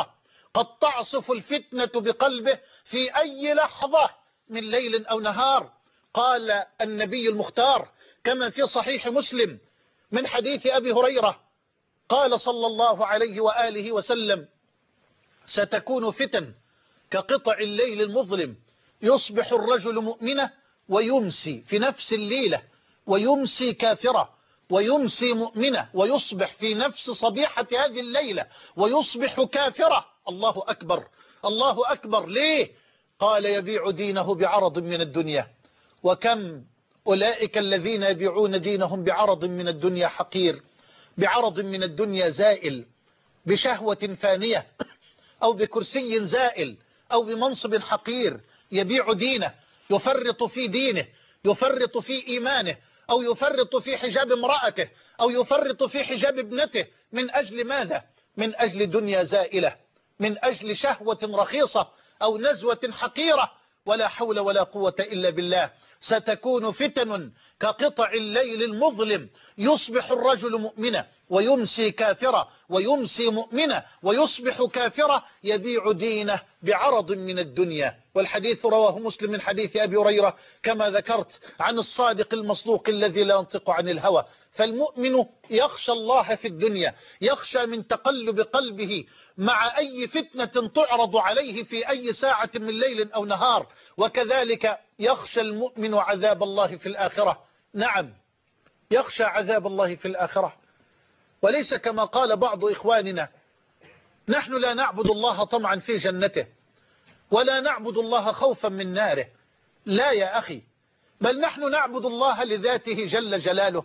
قد تعصف الفتنة بقلبه في أي لحظة من ليل أو نهار. قال النبي المختار كما في صحيح مسلم من حديث أبي هريرة قال صلى الله عليه وآله وسلم: ستكون فتن كقطع الليل المظلم، يصبح الرجل مؤمنا ويمسي في نفس الليلة، ويمسي كافرة، ويمسي مؤمنة، ويصبح في نفس صبيحة هذه الليلة ويصبح كافرة. الله أكبر، الله أكبر. ليه؟ قال: يبيع دينه بعرض من الدنيا. وكم أولئك الذين يبيعون دينهم بعرض من الدنيا حقير، بعرض من الدنيا زائل، بشهوة فانية، أو بكرسي زائل، أو بمنصب حقير، يبيع دينه، يفرط في دينه، يفرط في إيمانه، أو يفرط في حجاب امرأته، أو يفرط في حجاب ابنته. من أجل ماذا؟ من أجل دنيا زائلة، من أجل شهوة رخيصة أو نزوة حقيرة. ولا حول ولا قوة إلا بالله. ستكون فتن كقطع الليل المظلم، يصبح الرجل مؤمنا ويمسي كافرا، ويمسي مؤمنا ويصبح كافرا، يبيع دينه بعرض من الدنيا. والحديث رواه مسلم من حديث أبي هريرة كما ذكرت عن الصادق المصدوق الذي لا ينطق عن الهوى. فالمؤمن يخشى الله في الدنيا، يخشى من تقلب قلبه مع أي فتنة تعرض عليه في أي ساعة من ليل أو نهار. وكذلك يخشى المؤمن عذاب الله في الآخرة. نعم، يخشى عذاب الله في الآخرة، وليس كما قال بعض إخواننا: نحن لا نعبد الله طمعا في جنته، ولا نعبد الله خوفا من ناره. لا يا أخي، بل نحن نعبد الله لذاته جل جلاله،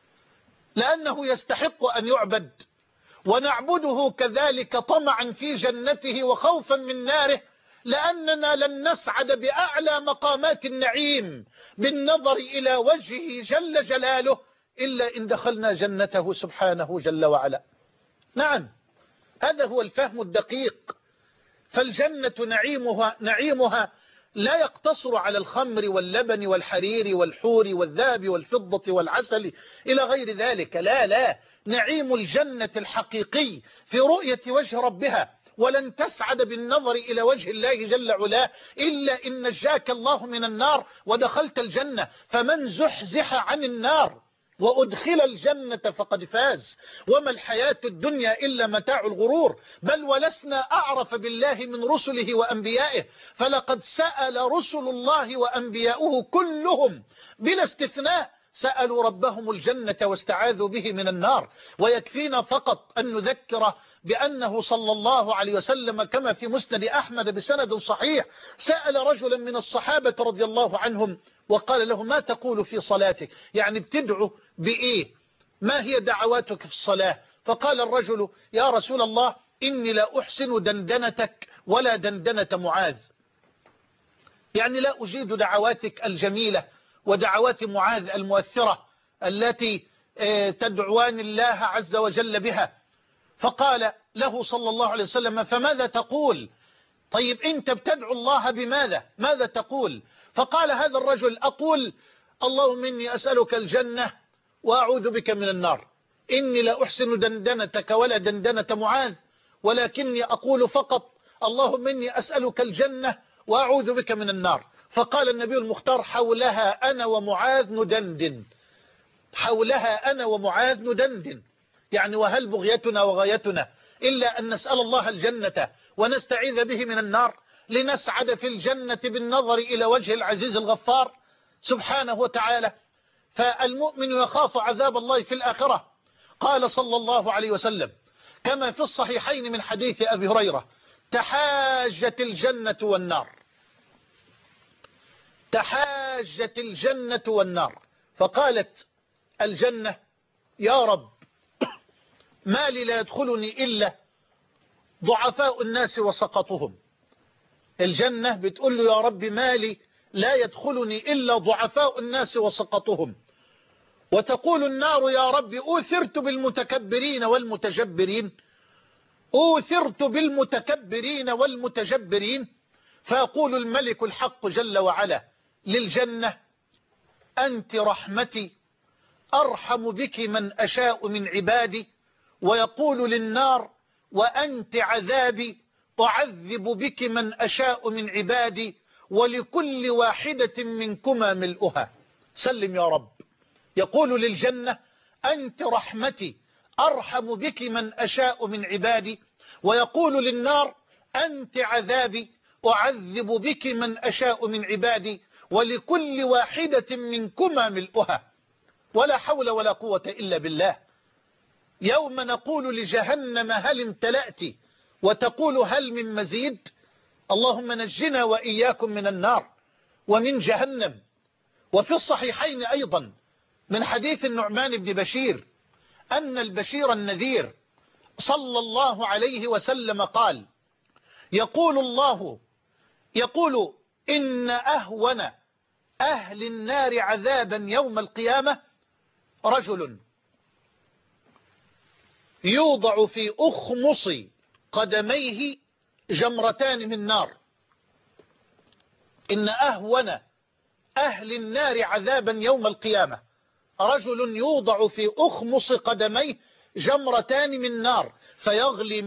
لأنه يستحق أن يعبد، ونعبده كذلك طمعا في جنته وخوفا من ناره، لأننا لن نسعد بأعلى مقامات النعيم بالنظر إلى وجهه جل جلاله إلا إن دخلنا جنته سبحانه جل وعلا. نعم، هذا هو الفهم الدقيق. فالجنة نعيمها لا يقتصر على الخمر واللبن والحرير والحور والذهب والفضة والعسل إلى غير ذلك. لا لا، نعيم الجنة الحقيقي في رؤية وجه ربها. ولن تسعد بالنظر إلى وجه الله جل علاه إلا إن نجاك الله من النار ودخلت الجنة. فمن زحزح عن النار وأدخل الجنة فقد فاز. وما الحياة الدنيا إلا متاع الغرور. بل ولسنا أعرف بالله من رسله وأنبيائه، فلقد سأل رسل الله وأنبياؤه كلهم بلا استثناء سألوا ربهم الجنة واستعاذوا به من النار. ويكفينا فقط أن نذكر بأنه صلى الله عليه وسلم كما في مسند أحمد بسند صحيح سأل رجلا من الصحابة رضي الله عنهم وقال له: ما تقول في صلاتك؟ يعني بتدعو بإيه؟ ما هي دعواتك في الصلاة؟ فقال الرجل: يا رسول الله، إني لا أحسن دندنتك ولا دندنة معاذ. يعني لا أجيد دعواتك الجميلة ودعوات معاذ المؤثرة التي تدعوان الله عز وجل بها. فقال له صلى الله عليه وسلم: فماذا تقول؟ طيب أنت بتدعو الله بماذا؟ ماذا تقول؟ فقال هذا الرجل: أقول اللهم إني أسألك الجنة وأعوذ بك من النار. إني لا أحسن دندنتك ولا دندنة معاذ، ولكني أقول فقط اللهم إني أسألك الجنة وأعوذ بك من النار. فقال النبي المختار: حولها أنا ومعاذ ندندن، حولها أنا ومعاذ ندندن. يعني وهل بغيتنا وغايتنا إلا أن نسأل الله الجنة ونستعيذ به من النار، لنسعد في الجنة بالنظر إلى وجه العزيز الغفار سبحانه وتعالى. فالمؤمن يخاف عذاب الله في الآخرة. قال صلى الله عليه وسلم كما في الصحيحين من حديث أبي هريرة: تحاجت الجنة والنار، تحاجت الجنة والنار. فقالت الجنة: يا رب، ما لي لا يدخلني إلا ضعفاء الناس وسقطهم. الجنة بتقول له: يا رب، ما لي لا يدخلني إلا ضعفاء الناس وسقطهم. وتقول النار: يا رب، أوثرت بالمتكبرين والمتجبرين، أوثرت بالمتكبرين والمتجبرين. فيقول الملك الحق جل وعلا للجنة: أنت رحمتي أرحم بك من أشاء من عبادي. ويقول للنار: وأنت عذابي أعذب بك من أشاء من عبادي ولكل واحدة منكما ملؤها. سلم يا رب. يقول للجنة أنت رحمتي أرحم بك من أشاء من عبادي، ويقول للنار أنت عذابي أعذب بك من أشاء من عبادي ولكل واحدة منكما ملؤها. ولا حول ولا قوة إلا بالله. يوم نقول لجهنم هل امتلأت وتقول هل من مزيد. اللهم نجنا وإياكم من النار ومن جهنم. وفي الصحيحين أيضا من حديث النعمان بن بشير أن البشير النذير صلى الله عليه وسلم قال يقول الله إن أهون أهل النار عذابا يوم القيامة رجل يوضع في أخمص قدميه جمرتان من نار. إن أهون أهل النار عذابا يوم القيامة رجل يوضع في أخمص قدميه جمرتان من نار فيغلي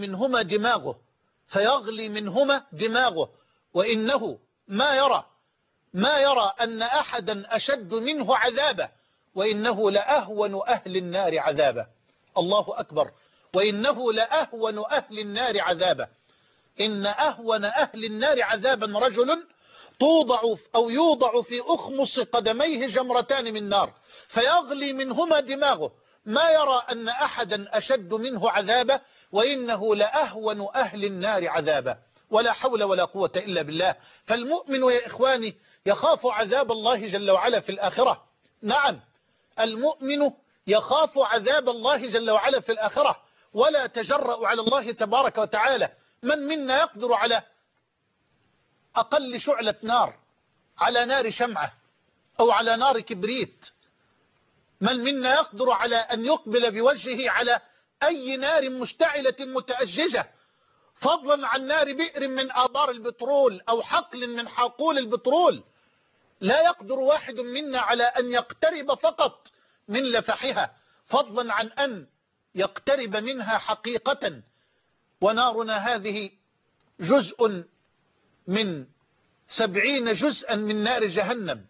منهما دماغه وإنه ما يرى أن أحدا أشد منه عذابا وإنه لأهون أهل النار عذابا. الله أكبر. وإنه لأهون أهل النار عذابا. إن أهون أهل النار عذابا رجل يوضع في أخمص قدميه جمرتان من نار فيغلي منهما دماغه ما يرى أن أحدا أشد منه عذابا وإنه لأهون أهل النار عذابا. ولا حول ولا قوة إلا بالله. فالمؤمن يا إخواني يخاف عذاب الله جل وعلا في الآخرة. نعم المؤمن يخاف عذاب الله جل وعلا في الآخرة ولا تجرأ على الله تبارك وتعالى. من منا يقدر على أقل شعلة نار، على نار شمعة أو على نار كبريت؟ من منا يقدر على أن يقبل بوجهه على أي نار مشتعلة متأججة، فضلا عن نار بئر من آبار البترول أو حقل من حقول البترول؟ لا يقدر واحد منا على أن يقترب فقط من لفحها، فضلا عن أن يقترب منها حقيقة. ونارنا هذه جزء من 70 جزءا من نار جهنم.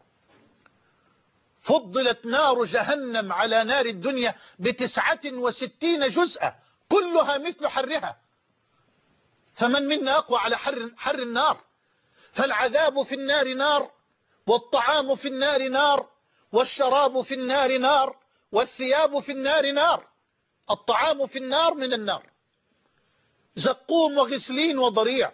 فضلت نار جهنم على نار الدنيا ب69 جزءا كلها مثل حرها. فمن منا أقوى على حر النار؟ فالعذاب في النار نار، والطعام في النار نار، والشراب في النار نار، والثياب في النار نار. الطعام في النار من النار، زقوم وغسلين وضريع.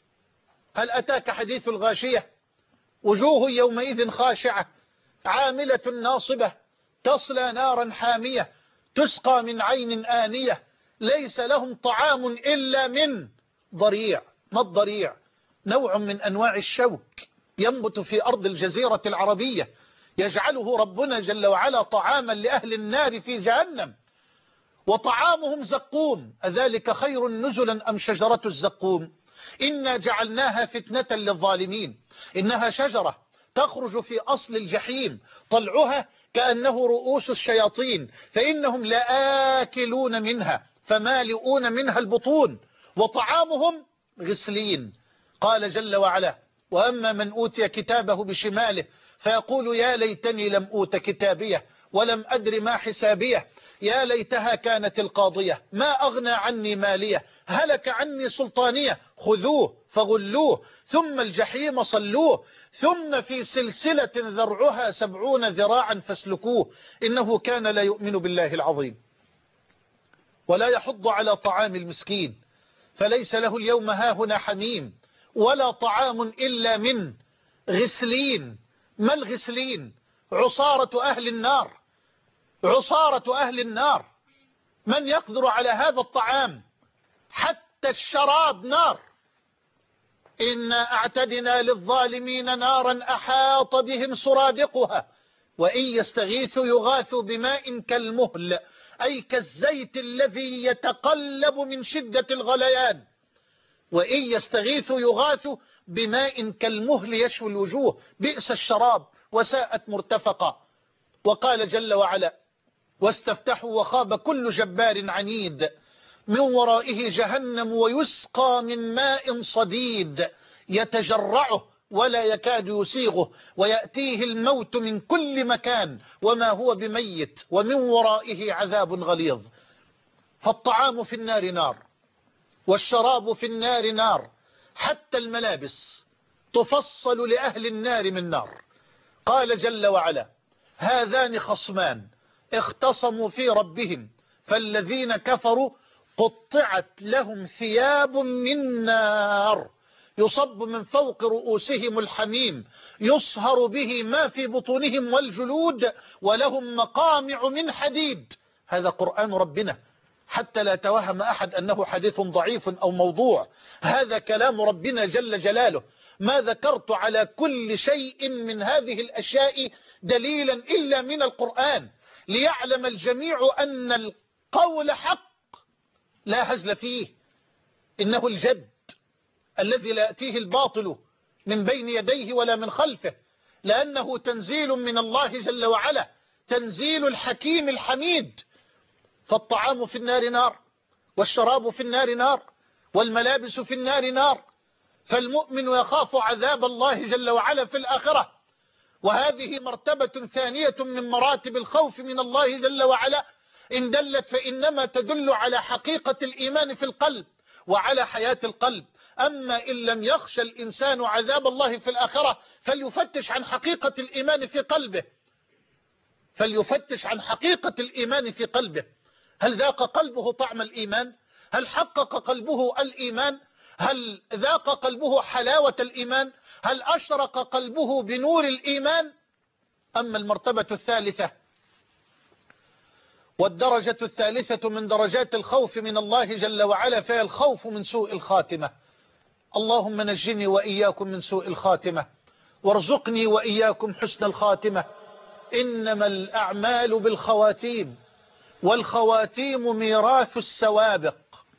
هل أتاك حديث الغاشية؟ وجوه يومئذ خاشعة عاملة ناصبة تصلى نارا حامية تسقى من عين آنية ليس لهم طعام إلا من ضريع. ما الضريع؟ نوع من أنواع الشوك ينبت في أرض الجزيرة العربية يجعله ربنا جل وعلا طعاما لأهل النار في جهنم. وطعامهم زقوم. أذلك خير نزلا أم شجرة الزقوم؟ إنا جعلناها فتنة للظالمين. إنها شجرة تخرج في أصل الجحيم طلعها كأنه رؤوس الشياطين فإنهم لآكلون منها فمالئون منها البطون وطعامهم غسلين. قال جل وعلا وأما من أوتي كتابه بشماله فيقول يا ليتني لم أوت كتابيه ولم أدر ما حسابيه يا ليتها كانت القاضية ما أغنى عني مالية هلك عني سلطانية خذوه فغلوه ثم الجحيم صلوه ثم في سلسلة ذرعها 70 ذراعا فاسلكوه إنه كان لا يؤمن بالله العظيم ولا يحض على طعام المسكين فليس له اليوم هاهنا حميم ولا طعام إلا من غسلين. ما الغسلين؟ عصارة أهل النار. عصارة أهل النار. من يقدر على هذا الطعام؟ حتى الشراب نار. إنا أعتدنا للظالمين نارا أحاط بهم سرادقها وإن يستغيثوا يغاثوا بماء كالمهل أي كالزيت الذي يتقلب من شدة الغليان. وإن يستغيثوا يغاثوا بماء كالمهل يشوي الوجوه بئس الشراب وساءت مرتفقا. وقال جل وعلا واستفتحوا وخاب كل جبار عنيد من ورائه جهنم ويسقى من ماء صديد يتجرعه ولا يكاد يسيغه ويأتيه الموت من كل مكان وما هو بميت ومن ورائه عذاب غليظ. فالطعام في النار نار، والشراب في النار نار، حتى الملابس تفصل لأهل النار من نار. قال جل وعلا: هذان خصمان اختصموا في ربهم فالذين كفروا قطعت لهم ثياب من نار يصب من فوق رؤوسهم الحميم يصهر به ما في بطونهم والجلود ولهم مقامع من حديد. هذا قرآن ربنا، حتى لا توهم أحد أنه حديث ضعيف أو موضوع. هذا كلام ربنا جل جلاله. ما ذكرت على كل شيء من هذه الأشياء دليلا إلا من القرآن، ليعلم الجميع أن القول حق لا هزل فيه. إنه الجد الذي لا يأتيه الباطل من بين يديه ولا من خلفه، لأنه تنزيل من الله جل وعلا، تنزيل الحكيم الحميد. فالطعام في النار نار، والشراب في النار نار، والملابس في النار نار. فالمؤمن يخاف عذاب الله جل وعلا في الآخرة، وهذه مرتبة ثانية من مراتب الخوف من الله جل وعلا. إن دلت فإنما تدل على حقيقة الإيمان في القلب وعلى حياة القلب. أما إن لم يخشى الإنسان عذاب الله في الآخرة فليفتش عن حقيقة الإيمان في قلبه، فليفتش عن حقيقة الإيمان في قلبه. هل ذاق قلبه طعم الإيمان؟ هل حقق قلبه الإيمان؟ هل ذاق قلبه حلاوة الإيمان؟ هل أشرق قلبه بنور الإيمان؟ أما المرتبة الثالثة والدرجة الثالثة من درجات الخوف من الله جل وعلا فهي الخوف من سوء الخاتمة. اللهم نجني وإياكم من سوء الخاتمة، وارزقني وإياكم حسن الخاتمة. إنما الأعمال بالخواتيم، والخواتيم ميراث السوابق،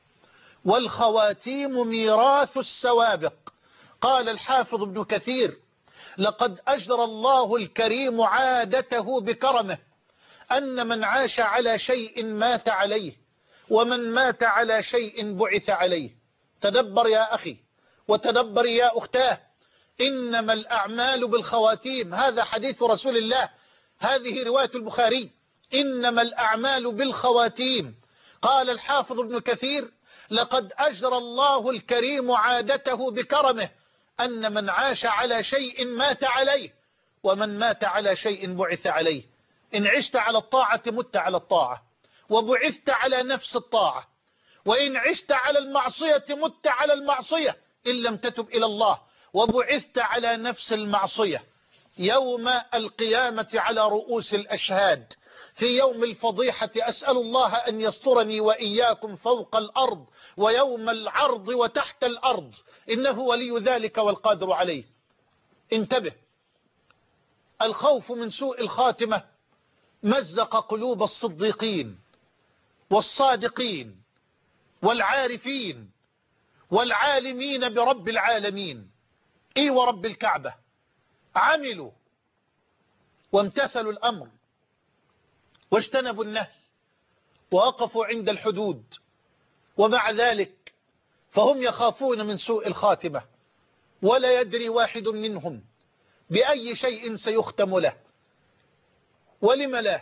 والخواتيم ميراث السوابق. قال الحافظ ابن كثير: لقد أجرى الله الكريم عادته بكرمه أن من عاش على شيء مات عليه، ومن مات على شيء بعث عليه. تدبر يا أخي وتدبر يا أختاه. إنما الأعمال بالخواتيم، هذا حديث رسول الله، هذه رواية البخاري. إنما الأعمال بالخواتيم. قال الحافظ ابن كثير: لقد أجرى الله الكريم عادته بكرمه أن من عاش على شيء مات عليه، ومن مات على شيء بعث عليه. إن عشت على الطاعة مت على الطاعة، وبعثت على نفس الطاعة. وإن عشت على المعصية مت على المعصية إن لم تتب إلى الله، وبعثت على نفس المعصية. يوم القيامة على رؤوس الأشهاد، في يوم الفضيحة، أسأل الله أن يسترني وإياكم فوق الأرض ويوم العرض وتحت الأرض، إنه ولي ذلك والقادر عليه. انتبه، الخوف من سوء الخاتمة مزق قلوب الصديقين والصادقين والعارفين والعالمين برب العالمين. إي ورب الكعبة، عملوا وامتثلوا الأمر واجتنبوا النهي ووقفوا عند الحدود، ومع ذلك فهم يخافون من سوء الخاتمة، ولا يدري واحد منهم بأي شيء سيختم له. ولم لا؟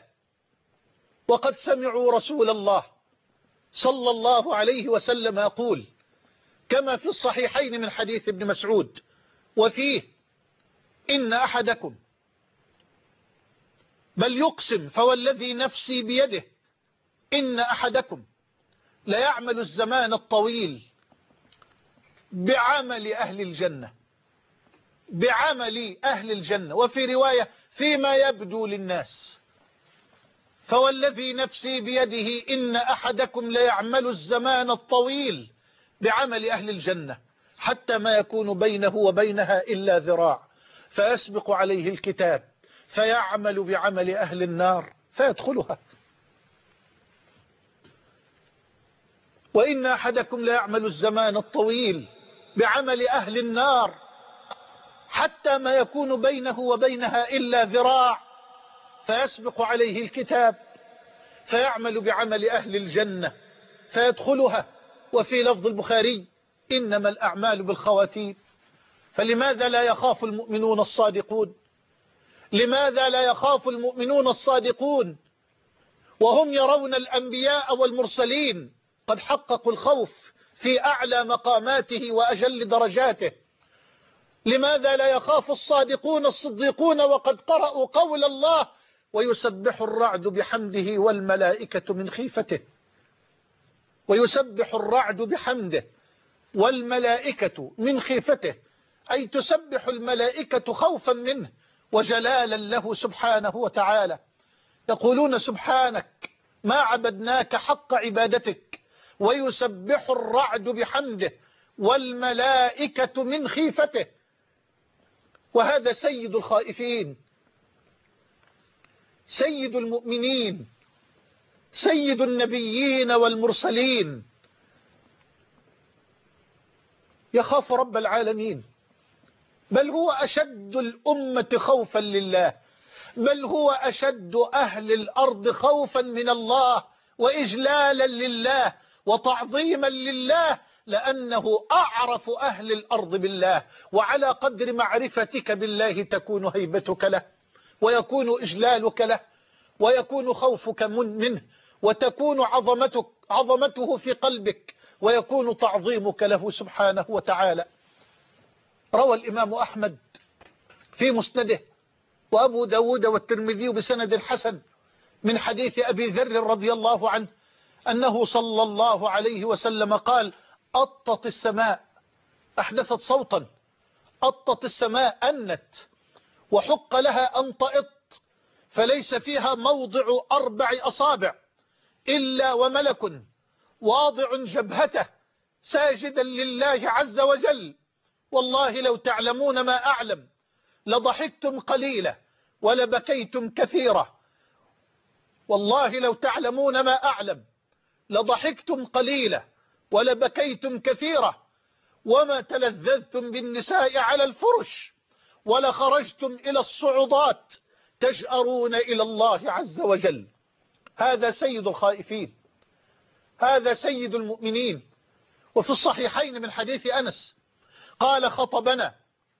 وقد سمعوا رسول الله صلى الله عليه وسلم يقول كما في الصحيحين من حديث ابن مسعود وفيه: إن أحدكم، بل يقسم فوالذي نفسي بيده، إن أحدكم ليعمل الزمان الطويل بعمل أهل الجنة، بعمل أهل الجنة، وفي رواية فيما يبدو للناس. فوالذي نفسي بيده إن أحدكم ليعمل الزمان الطويل بعمل أهل الجنة حتى ما يكون بينه وبينها إلا ذراع، فيسبق عليه الكتاب فيعمل بعمل أهل النار فيدخلها. وإن أحدكم ليعمل الزمان الطويل بعمل أهل النار حتى ما يكون بينه وبينها إلا ذراع، فيسبق عليه الكتاب فيعمل بعمل أهل الجنة فيدخلها. وفي لفظ البخاري إنما الأعمال بالخواتيم. فلماذا لا يخاف المؤمنون الصادقون؟ لماذا لا يخاف المؤمنون الصادقون وهم يرون الأنبياء والمرسلين قد حققوا الخوف في أعلى مقاماته وأجل درجاته؟ لماذا لا يخاف الصادقون الصديقون وقد قرأوا قول الله ويسبح الرعد بحمده والملائكة من خيفته؟ ويسبح الرعد بحمده والملائكة من خيفته، أي تسبح الملائكة خوفا منه وجلالا له سبحانه وتعالى. يقولون سبحانك ما عبدناك حق عبادتك. ويسبح الرعد بحمده والملائكة من خيفته. وهذا سيد الخائفين، سيد المؤمنين، سيد النبيين والمرسلين، يخاف رب العالمين. بل هو أشد الأمة خوفا لله، بل هو أشد أهل الأرض خوفا من الله وإجلالا لله وتعظيما لله، لأنه أعرف أهل الأرض بالله. وعلى قدر معرفتك بالله تكون هيبتك له، ويكون إجلالك له، ويكون خوفك منه، وتكون عظمته في قلبك، ويكون تعظيمك له سبحانه وتعالى. روى الإمام أحمد في مسنده وأبو داود والترمذي بسند حسن من حديث أبي ذر رضي الله عنه أنه صلى الله عليه وسلم قال: أطت السماء، أحدثت صوتا، أطت السماء أنت، وحق لها أن تئط، فليس فيها موضع 4 أصابع إلا وملك واضع جبهته ساجدا لله عز وجل. والله لو تعلمون ما أعلم لضحكتم قليلا ولبكيتم كثيرا. والله لو تعلمون ما أعلم لضحكتم قليلا ولبكيتم كثيرا، وما تلذذتم بالنساء على الفرش، ولخرجتم إلى الصعودات تجأرون إلى الله عز وجل. هذا سيد الخائفين، هذا سيد المؤمنين. وفي الصحيحين من حديث أنس قال: خطبنا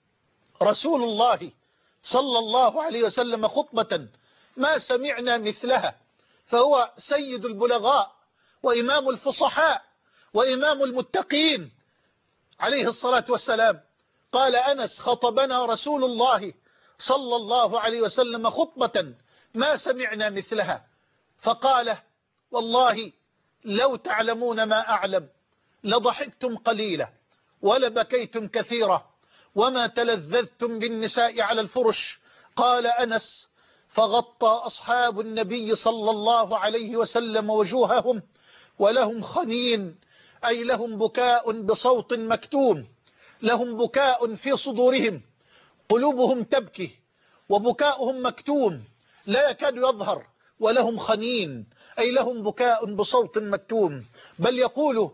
رسول الله صلى الله عليه وسلم خطبة ما سمعنا مثلها. فهو سيد البلغاء وإمام الفصحاء وإمام المتقين عليه الصلاة والسلام. قال أنس: خطبنا رسول الله صلى الله عليه وسلم خطبة ما سمعنا مثلها. فقال: والله لو تعلمون ما أعلم لضحكتم قليلا ولبكيتم كثيرا، وما تلذذتم بالنساء على الفرش. قال أنس: فغطى أصحاب النبي صلى الله عليه وسلم وجوههم ولهم خنين، أي لهم بكاء بصوت مكتوم، لهم بكاء في صدورهم، قلوبهم تبكي وبكاؤهم مكتوم لا يكاد يظهر، ولهم خنين أي لهم بكاء بصوت مكتوم. بل يقول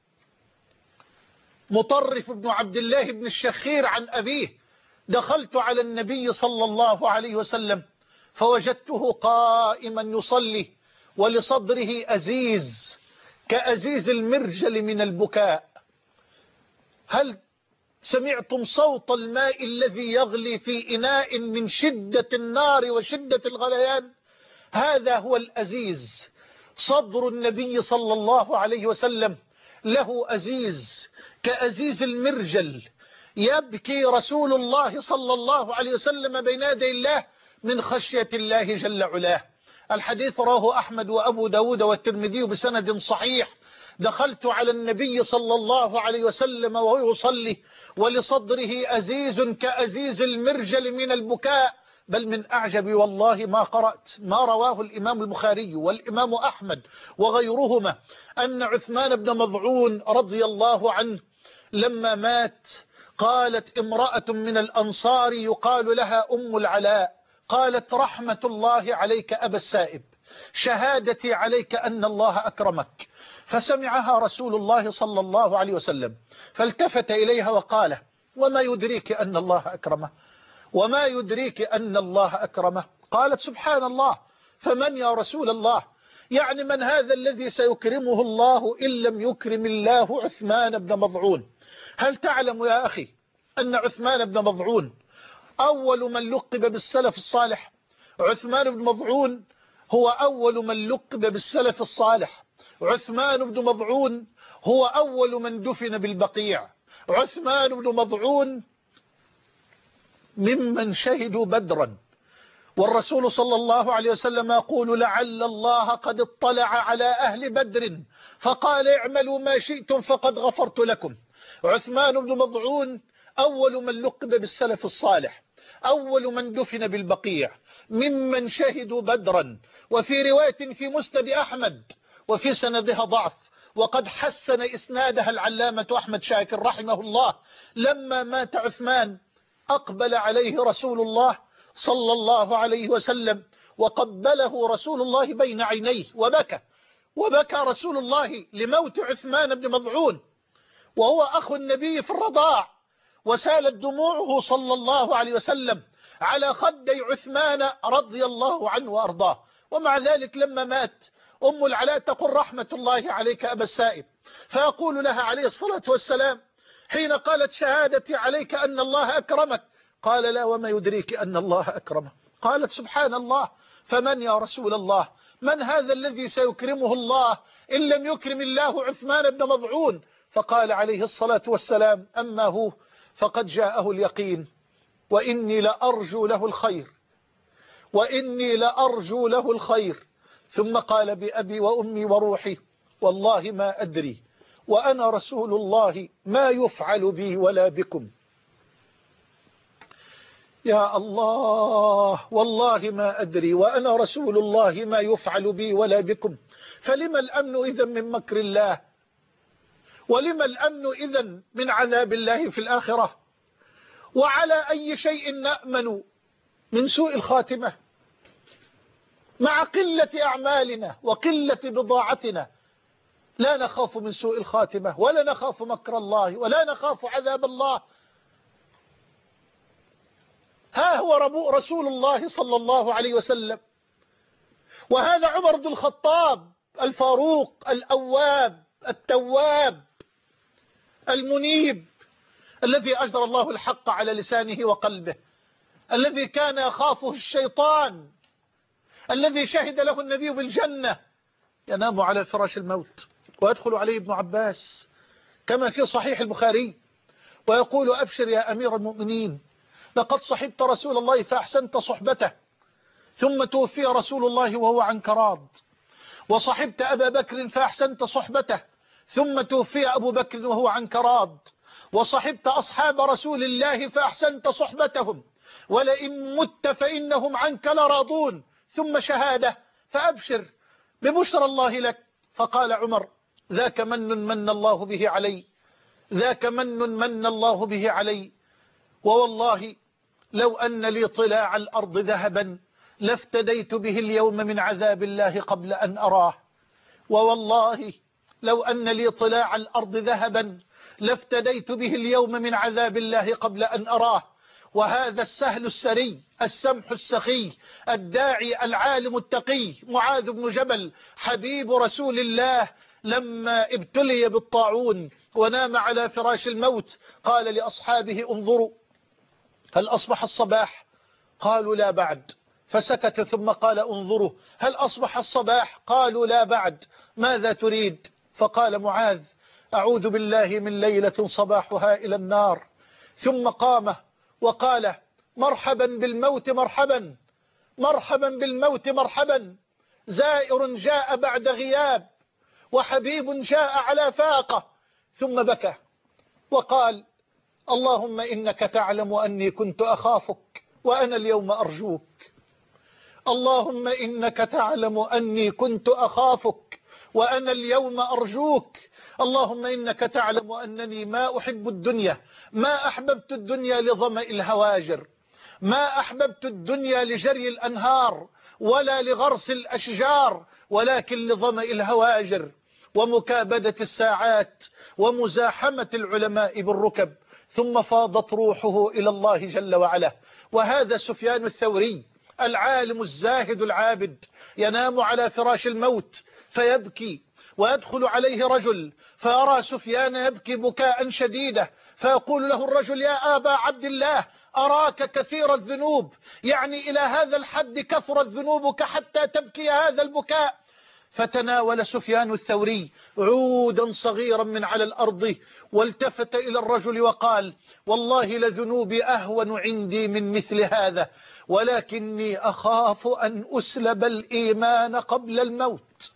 مطرف بن عبد الله بن الشخير عن أبيه: دخلت على النبي صلى الله عليه وسلم فوجدته قائما يصلي ولصدره أزيز كأزيز المرجل من البكاء. هل سمعتم صوت الماء الذي يغلي في إناء من شدة النار وشدة الغليان؟ هذا هو الأزيز. صدر النبي صلى الله عليه وسلم له أزيز كأزيز المرجل، يبكي رسول الله صلى الله عليه وسلم بين يدي الله من خشية الله جل علاه. الحديث رواه أحمد وأبو داود والترمذي بسند صحيح: دخلت على النبي صلى الله عليه وسلم وهو يصلي ولصدره أزيز كأزيز المرجل من البكاء. بل من أعجب والله ما قرأت ما رواه الإمام البخاري والإمام أحمد وغيرهما أن عثمان بن مظعون رضي الله عنه لما مات قالت امرأة من الأنصار يقال لها أم العلاء، قالت: رحمة الله عليك أبا السائب، شهادتي عليك أن الله أكرمك. فسمعها رسول الله صلى الله عليه وسلم فالتفت إليها وقال: وما يدريك أن الله أكرمه؟ وما يدريك أن الله أكرمه؟ قالت: سبحان الله، فمن يا رسول الله؟ يعني من هذا الذي سيكرمه الله إن لم يكرم الله عثمان بن مظعون؟ هل تعلم يا أخي أن عثمان بن مظعون أول من لقب بالسلف الصالح؟ عثمان بن مظعون هو أول من لقب بالسلف الصالح. عثمان بن مظعون هو أول من دفن بالبقيع. عثمان بن مظعون ممن شهدوا بدرا، والرسول صلى الله عليه وسلم يقول لعل الله قد اطلع على أهل بدر فقال اعملوا ما شئتم فقد غفرت لكم. عثمان بن مظعون أول من لقب بالسلف الصالح، أول من دفن بالبقيع، ممن شهدوا بدرا. وفي رواية في مسند أحمد وفي سندها ضعف، وقد حسن إسنادها العلامة أحمد شاكر رحمه الله، لما مات عثمان أقبل عليه رسول الله صلى الله عليه وسلم وقبله رسول الله بين عينيه وبكى رسول الله لموت عثمان بن مظعون، وهو أخو النبي في الرضاع، وسالت دموعه صلى الله عليه وسلم على خدي عثمان رضي الله عنه وأرضاه. ومع ذلك لما مات أم العلاء تقول رحمة الله عليك أبا السائب، فيقول لها عليه الصلاة والسلام حين قالت شهادتي عليك أن الله أكرمك، قال لا وما يدريك أن الله أكرمه. قالت سبحان الله، فمن يا رسول الله؟ من هذا الذي سيكرمه الله إن لم يكرم الله عثمان بن مظعون؟ فقال عليه الصلاة والسلام أما هو فقد جاءه اليقين وإني لأرجو له الخير، وإني لأرجو له الخير. ثم قال بأبي وأمي وروحي والله ما أدري وأنا رسول الله ما يفعل بي ولا بكم. يا الله، والله ما أدري وأنا رسول الله ما يفعل بي ولا بكم. فلما الأمن إذن من مكر الله؟ ولما الأمن إذن من عذاب الله في الآخرة؟ وعلى أي شيء نأمن من سوء الخاتمة مع قلة أعمالنا وقلة بضاعتنا؟ لا نخاف من سوء الخاتمة ولا نخاف مكر الله ولا نخاف عذاب الله. ها هو رسول الله صلى الله عليه وسلم، وهذا عمر بن الخطاب الفاروق الأواب التواب المنيب، الذي أجرى الله الحق على لسانه وقلبه، الذي كان يخافه الشيطان، الذي شهد له النبي بالجنة، ينام على فراش الموت ويدخل عليه ابن عباس كما في صحيح البخاري ويقول أبشر يا أمير المؤمنين، لقد صحبت رسول الله فأحسنت صحبته، ثم توفي رسول الله وهو عنك راض، وصحبت أبا بكر فأحسنت صحبته، ثم توفي أبو بكر وهو عنك راض، وصحبت أصحاب رسول الله فأحسنت صحبتهم، ولئن مت فإنهم عنك لراضون، ثم شهادة، فأبشر ببشرى الله لك. فقال عمر ذاك من الله به علي، ذاك من الله به علي، ووالله لو أن لي طلاع الأرض ذهبا لافتديت به اليوم من عذاب الله قبل أن أراه، ووالله لو أن لي طلاع الأرض ذهبا لافتديت به اليوم من عذاب الله قبل أن أراه. وهذا السهل السري السمح السخي الداعي العالم التقي معاذ بن جبل حبيب رسول الله، لما ابتلي بالطاعون ونام على فراش الموت قال لأصحابه انظروا هل أصبح الصباح؟ قالوا لا بعد، فسكت ثم قال انظروا هل أصبح الصباح؟ قالوا لا بعد، ماذا تريد؟ فقال معاذ أعوذ بالله من ليلة صباحها إلى النار. ثم قام وقال مرحبا بالموت مرحبا، مرحبا بالموت مرحبا، زائر جاء بعد غياب وحبيب جاء على فاقة. ثم بكى وقال اللهم إنك تعلم أني كنت أخافك وأنا اليوم أرجوك، اللهم إنك تعلم أني كنت أخافك وأنا اليوم أرجوك، اللهم إنك تعلم أنني ما أحب الدنيا، ما أحببت الدنيا لظمأ الهواجر، ما أحببت الدنيا لجري الأنهار ولا لغرس الأشجار، ولكن لظمأ الهواجر ومكابدة الساعات ومزاحمة العلماء بالركب. ثم فاضت روحه إلى الله جل وعلا. وهذا سفيان الثوري العالم الزاهد العابد ينام على فراش الموت فيبكي، ويدخل عليه رجل فيرى سفيان يبكي بكاء شديدا، فيقول له الرجل: يا أبا عبد الله، أراك كثير الذنوب، يعني إلى هذا الحد كثرت ذنوبك حتى تبكي هذا البكاء؟ فتناول سفيان الثوري عودا صغيرا من على الأرض، والتفت إلى الرجل وقال: والله لذنوبي أهون عندي من مثل هذا، ولكني أخاف أن أسلب الإيمان قبل الموت.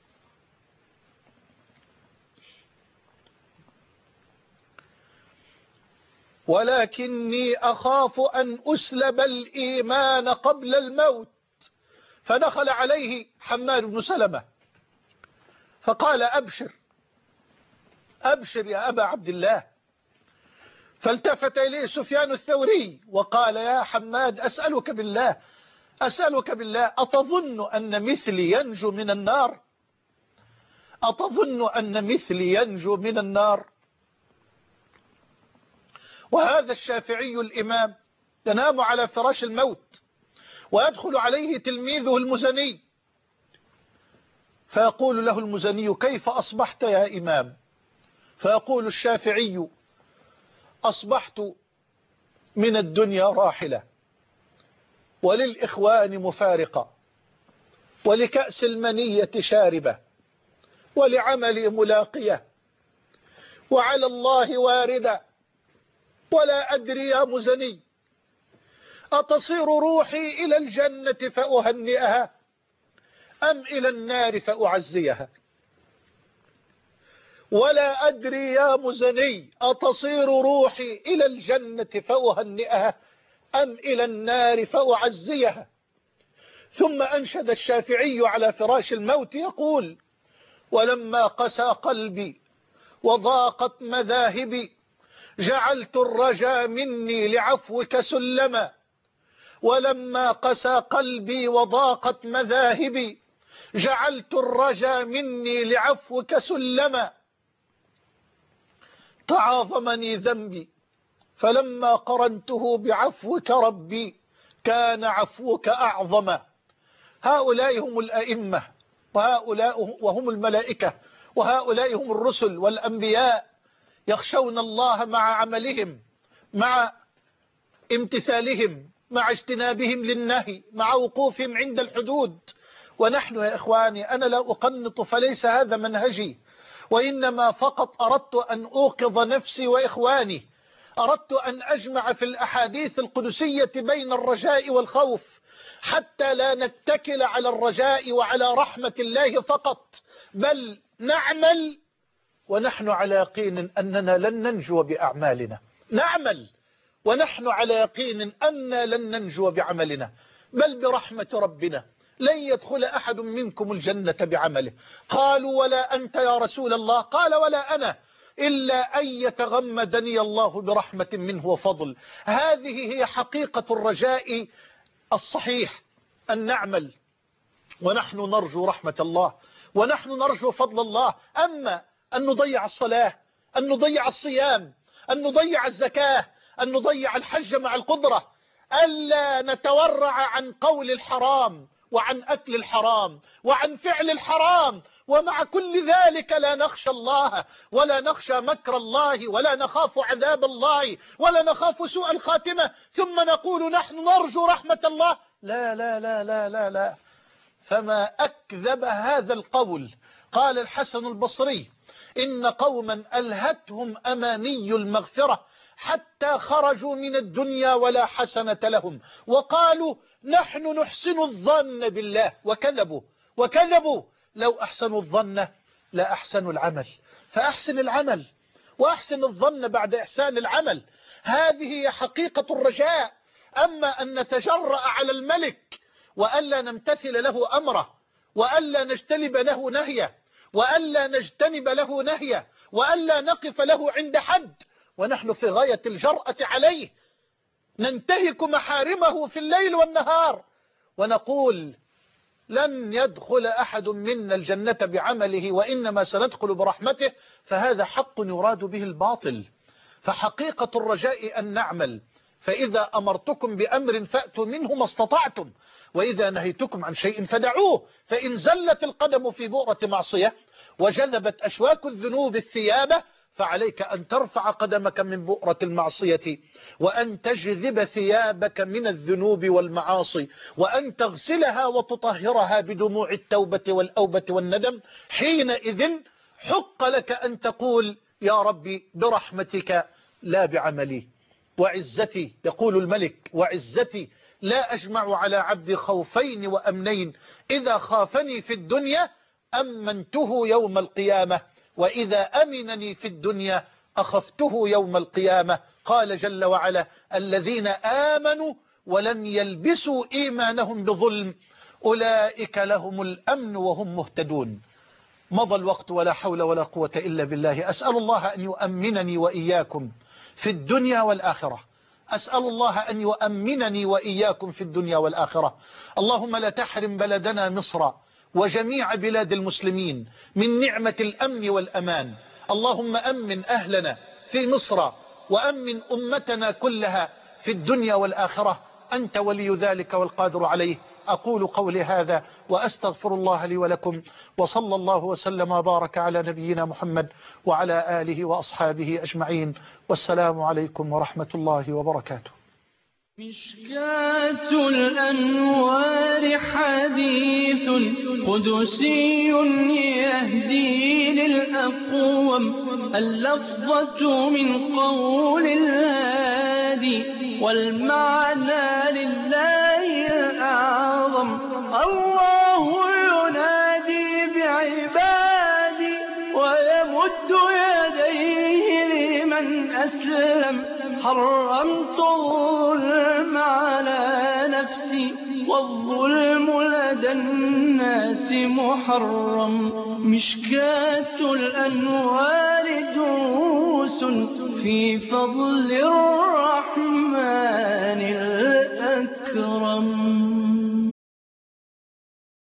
ولكني أخاف أن أسلب الإيمان قبل الموت. فدخل عليه حماد بن سلمة فقال: أبشر أبشر يا أبا عبد الله. فالتفت إليه سفيان الثوري وقال: يا حماد، أسألك بالله أسألك بالله، أتظن أن مثلي ينجو من النار؟ أتظن أن مثلي ينجو من النار؟ وهذا الشافعي الإمام ينام على فراش الموت، ويدخل عليه تلميذه المزني فيقول له المزني: كيف أصبحت يا إمام؟ فيقول الشافعي: أصبحت من الدنيا راحلة، وللإخوان مفارقة، ولكأس المنية شاربة، ولعملي ملاقية، وعلى الله واردة، ولا أدري يا مزني أتصير روحي إلى الجنة فأهنئها أم إلى النار فأعزيها؟ ولا أدري يا مزني أتصير روحي إلى الجنة فأهنئها أم إلى النار فأعزيها. ثم أنشد الشافعي على فراش الموت يقول: ولما قسى قلبي وضاقت مذاهبي، جعلت الرجا مني لعفوك سلما. ولما قسى قلبي وضاقت مذاهبي، جعلت الرجا مني لعفوك سلما. تعاظمني ذنبي، فلما قرنته بعفوك ربي، كان عفوك أعظم. هؤلاء هم الأئمة، وهم الملائكة، وهؤلاء هم الرسل والأنبياء، يخشون الله مع عملهم، مع امتثالهم، مع اجتنابهم للنهي، مع وقوفهم عند الحدود. ونحن يا إخواني، أنا لا أقنط، فليس هذا منهجي، وإنما فقط أردت أن أوقظ نفسي وإخواني، أردت أن أجمع في الأحاديث القدسية بين الرجاء والخوف، حتى لا نتكل على الرجاء وعلى رحمة الله فقط، بل نعمل ونحن على يقين أننا لن ننجو بأعمالنا، نعمل ونحن على يقين أننا لن ننجو بعملنا، بل برحمة ربنا. لن يدخل أحد منكم الجنة بعمله. قالوا: ولا أنت يا رسول الله؟ قال: ولا أنا، إلا أن يتغمدني الله برحمة منه وفضل. هذه هي حقيقة الرجاء الصحيح، أن نعمل ونحن نرجو رحمة الله، ونحن نرجو فضل الله. أما أن نضيع الصلاة، أن نضيع الصيام، أن نضيع الزكاة، أن نضيع الحج مع القدرة، ألا نتورع عن قول الحرام وعن أكل الحرام وعن فعل الحرام، ومع كل ذلك لا نخشى الله ولا نخشى مكر الله ولا نخاف عذاب الله ولا نخاف سوء الخاتمة، ثم نقول نحن نرجو رحمة الله. لا لا لا لا لا لا، فما أكذب هذا القول. قال الحسن البصري: إن قوما ألهتهم أماني المغفرة حتى خرجوا من الدنيا ولا حسنة لهم، وقالوا نحن نحسن الظن بالله، وكذبوا. لو أحسنوا الظن لا أحسنوا العمل، فأحسن العمل وأحسن الظن بعد إحسان العمل. هذه هي حقيقة الرجاء. أما أن نتجرأ على الملك وألا نمتثل له أمره، وألا نجتنب له نهيه، وألا نجتنب له نهيه، وألا نقف له عند حد، ونحن في غاية الجرأة عليه، ننتهك محارمه في الليل والنهار، ونقول لن يدخل أحد منا الجنة بعمله وإنما سندخل برحمته، فهذا حق يراد به الباطل. فحقيقة الرجاء أن نعمل، فإذا أمرتكم بأمر فأتوا منه ما استطعتم، وإذا نهيتكم عن شيء فدعوه، فإن زلت القدم في بؤرة معصية وجذبت أشواك الذنوب الثياب فعليك أن ترفع قدمك من بؤرة المعصية، وأن تجذب ثيابك من الذنوب والمعاصي، وأن تغسلها وتطهرها بدموع التوبة والأوبة والندم. حينئذ حق لك أن تقول يا ربي برحمتك لا بعملي، وعزتي، يقول الملك، وعزتي لا أجمع على عبدي خوفين وأمنين، إذا خافني في الدنيا أمنته يوم القيامة، وإذا أمنني في الدنيا أخفته يوم القيامة. قال جل وعلا الذين آمنوا ولم يلبسوا إيمانهم بظلم أولئك لهم الأمن وهم مهتدون. مضى الوقت ولا حول ولا قوة إلا بالله. أسأل الله أن يؤمنني وإياكم في الدنيا والآخرة، أسأل الله أن يؤمنني وإياكم في الدنيا والآخرة. اللهم لا تحرم بلدنا مصر وجميع بلاد المسلمين من نعمة الأمن والأمان. اللهم أمن أهلنا في مصر وأمن أمتنا كلها في الدنيا والآخرة، أنت ولي ذلك والقادر عليه. أقول قولي هذا وأستغفر الله لي ولكم، وصلى الله وسلم وبارك على نبينا محمد وعلى آله وأصحابه أجمعين، والسلام عليكم ورحمة الله وبركاته. مشكاة الأنوار حديث قدسي يهدي للأقوم، اللفظة من قول الهادي والمعنى لله الأعظم. الله ينادي بعبادي ويمد يديه لمن أسلم، حرمت الظلم على نفسي والظلم لدى الناس محرم. مشكاة الأنوار دروس في فضل الرحمن الأكرم.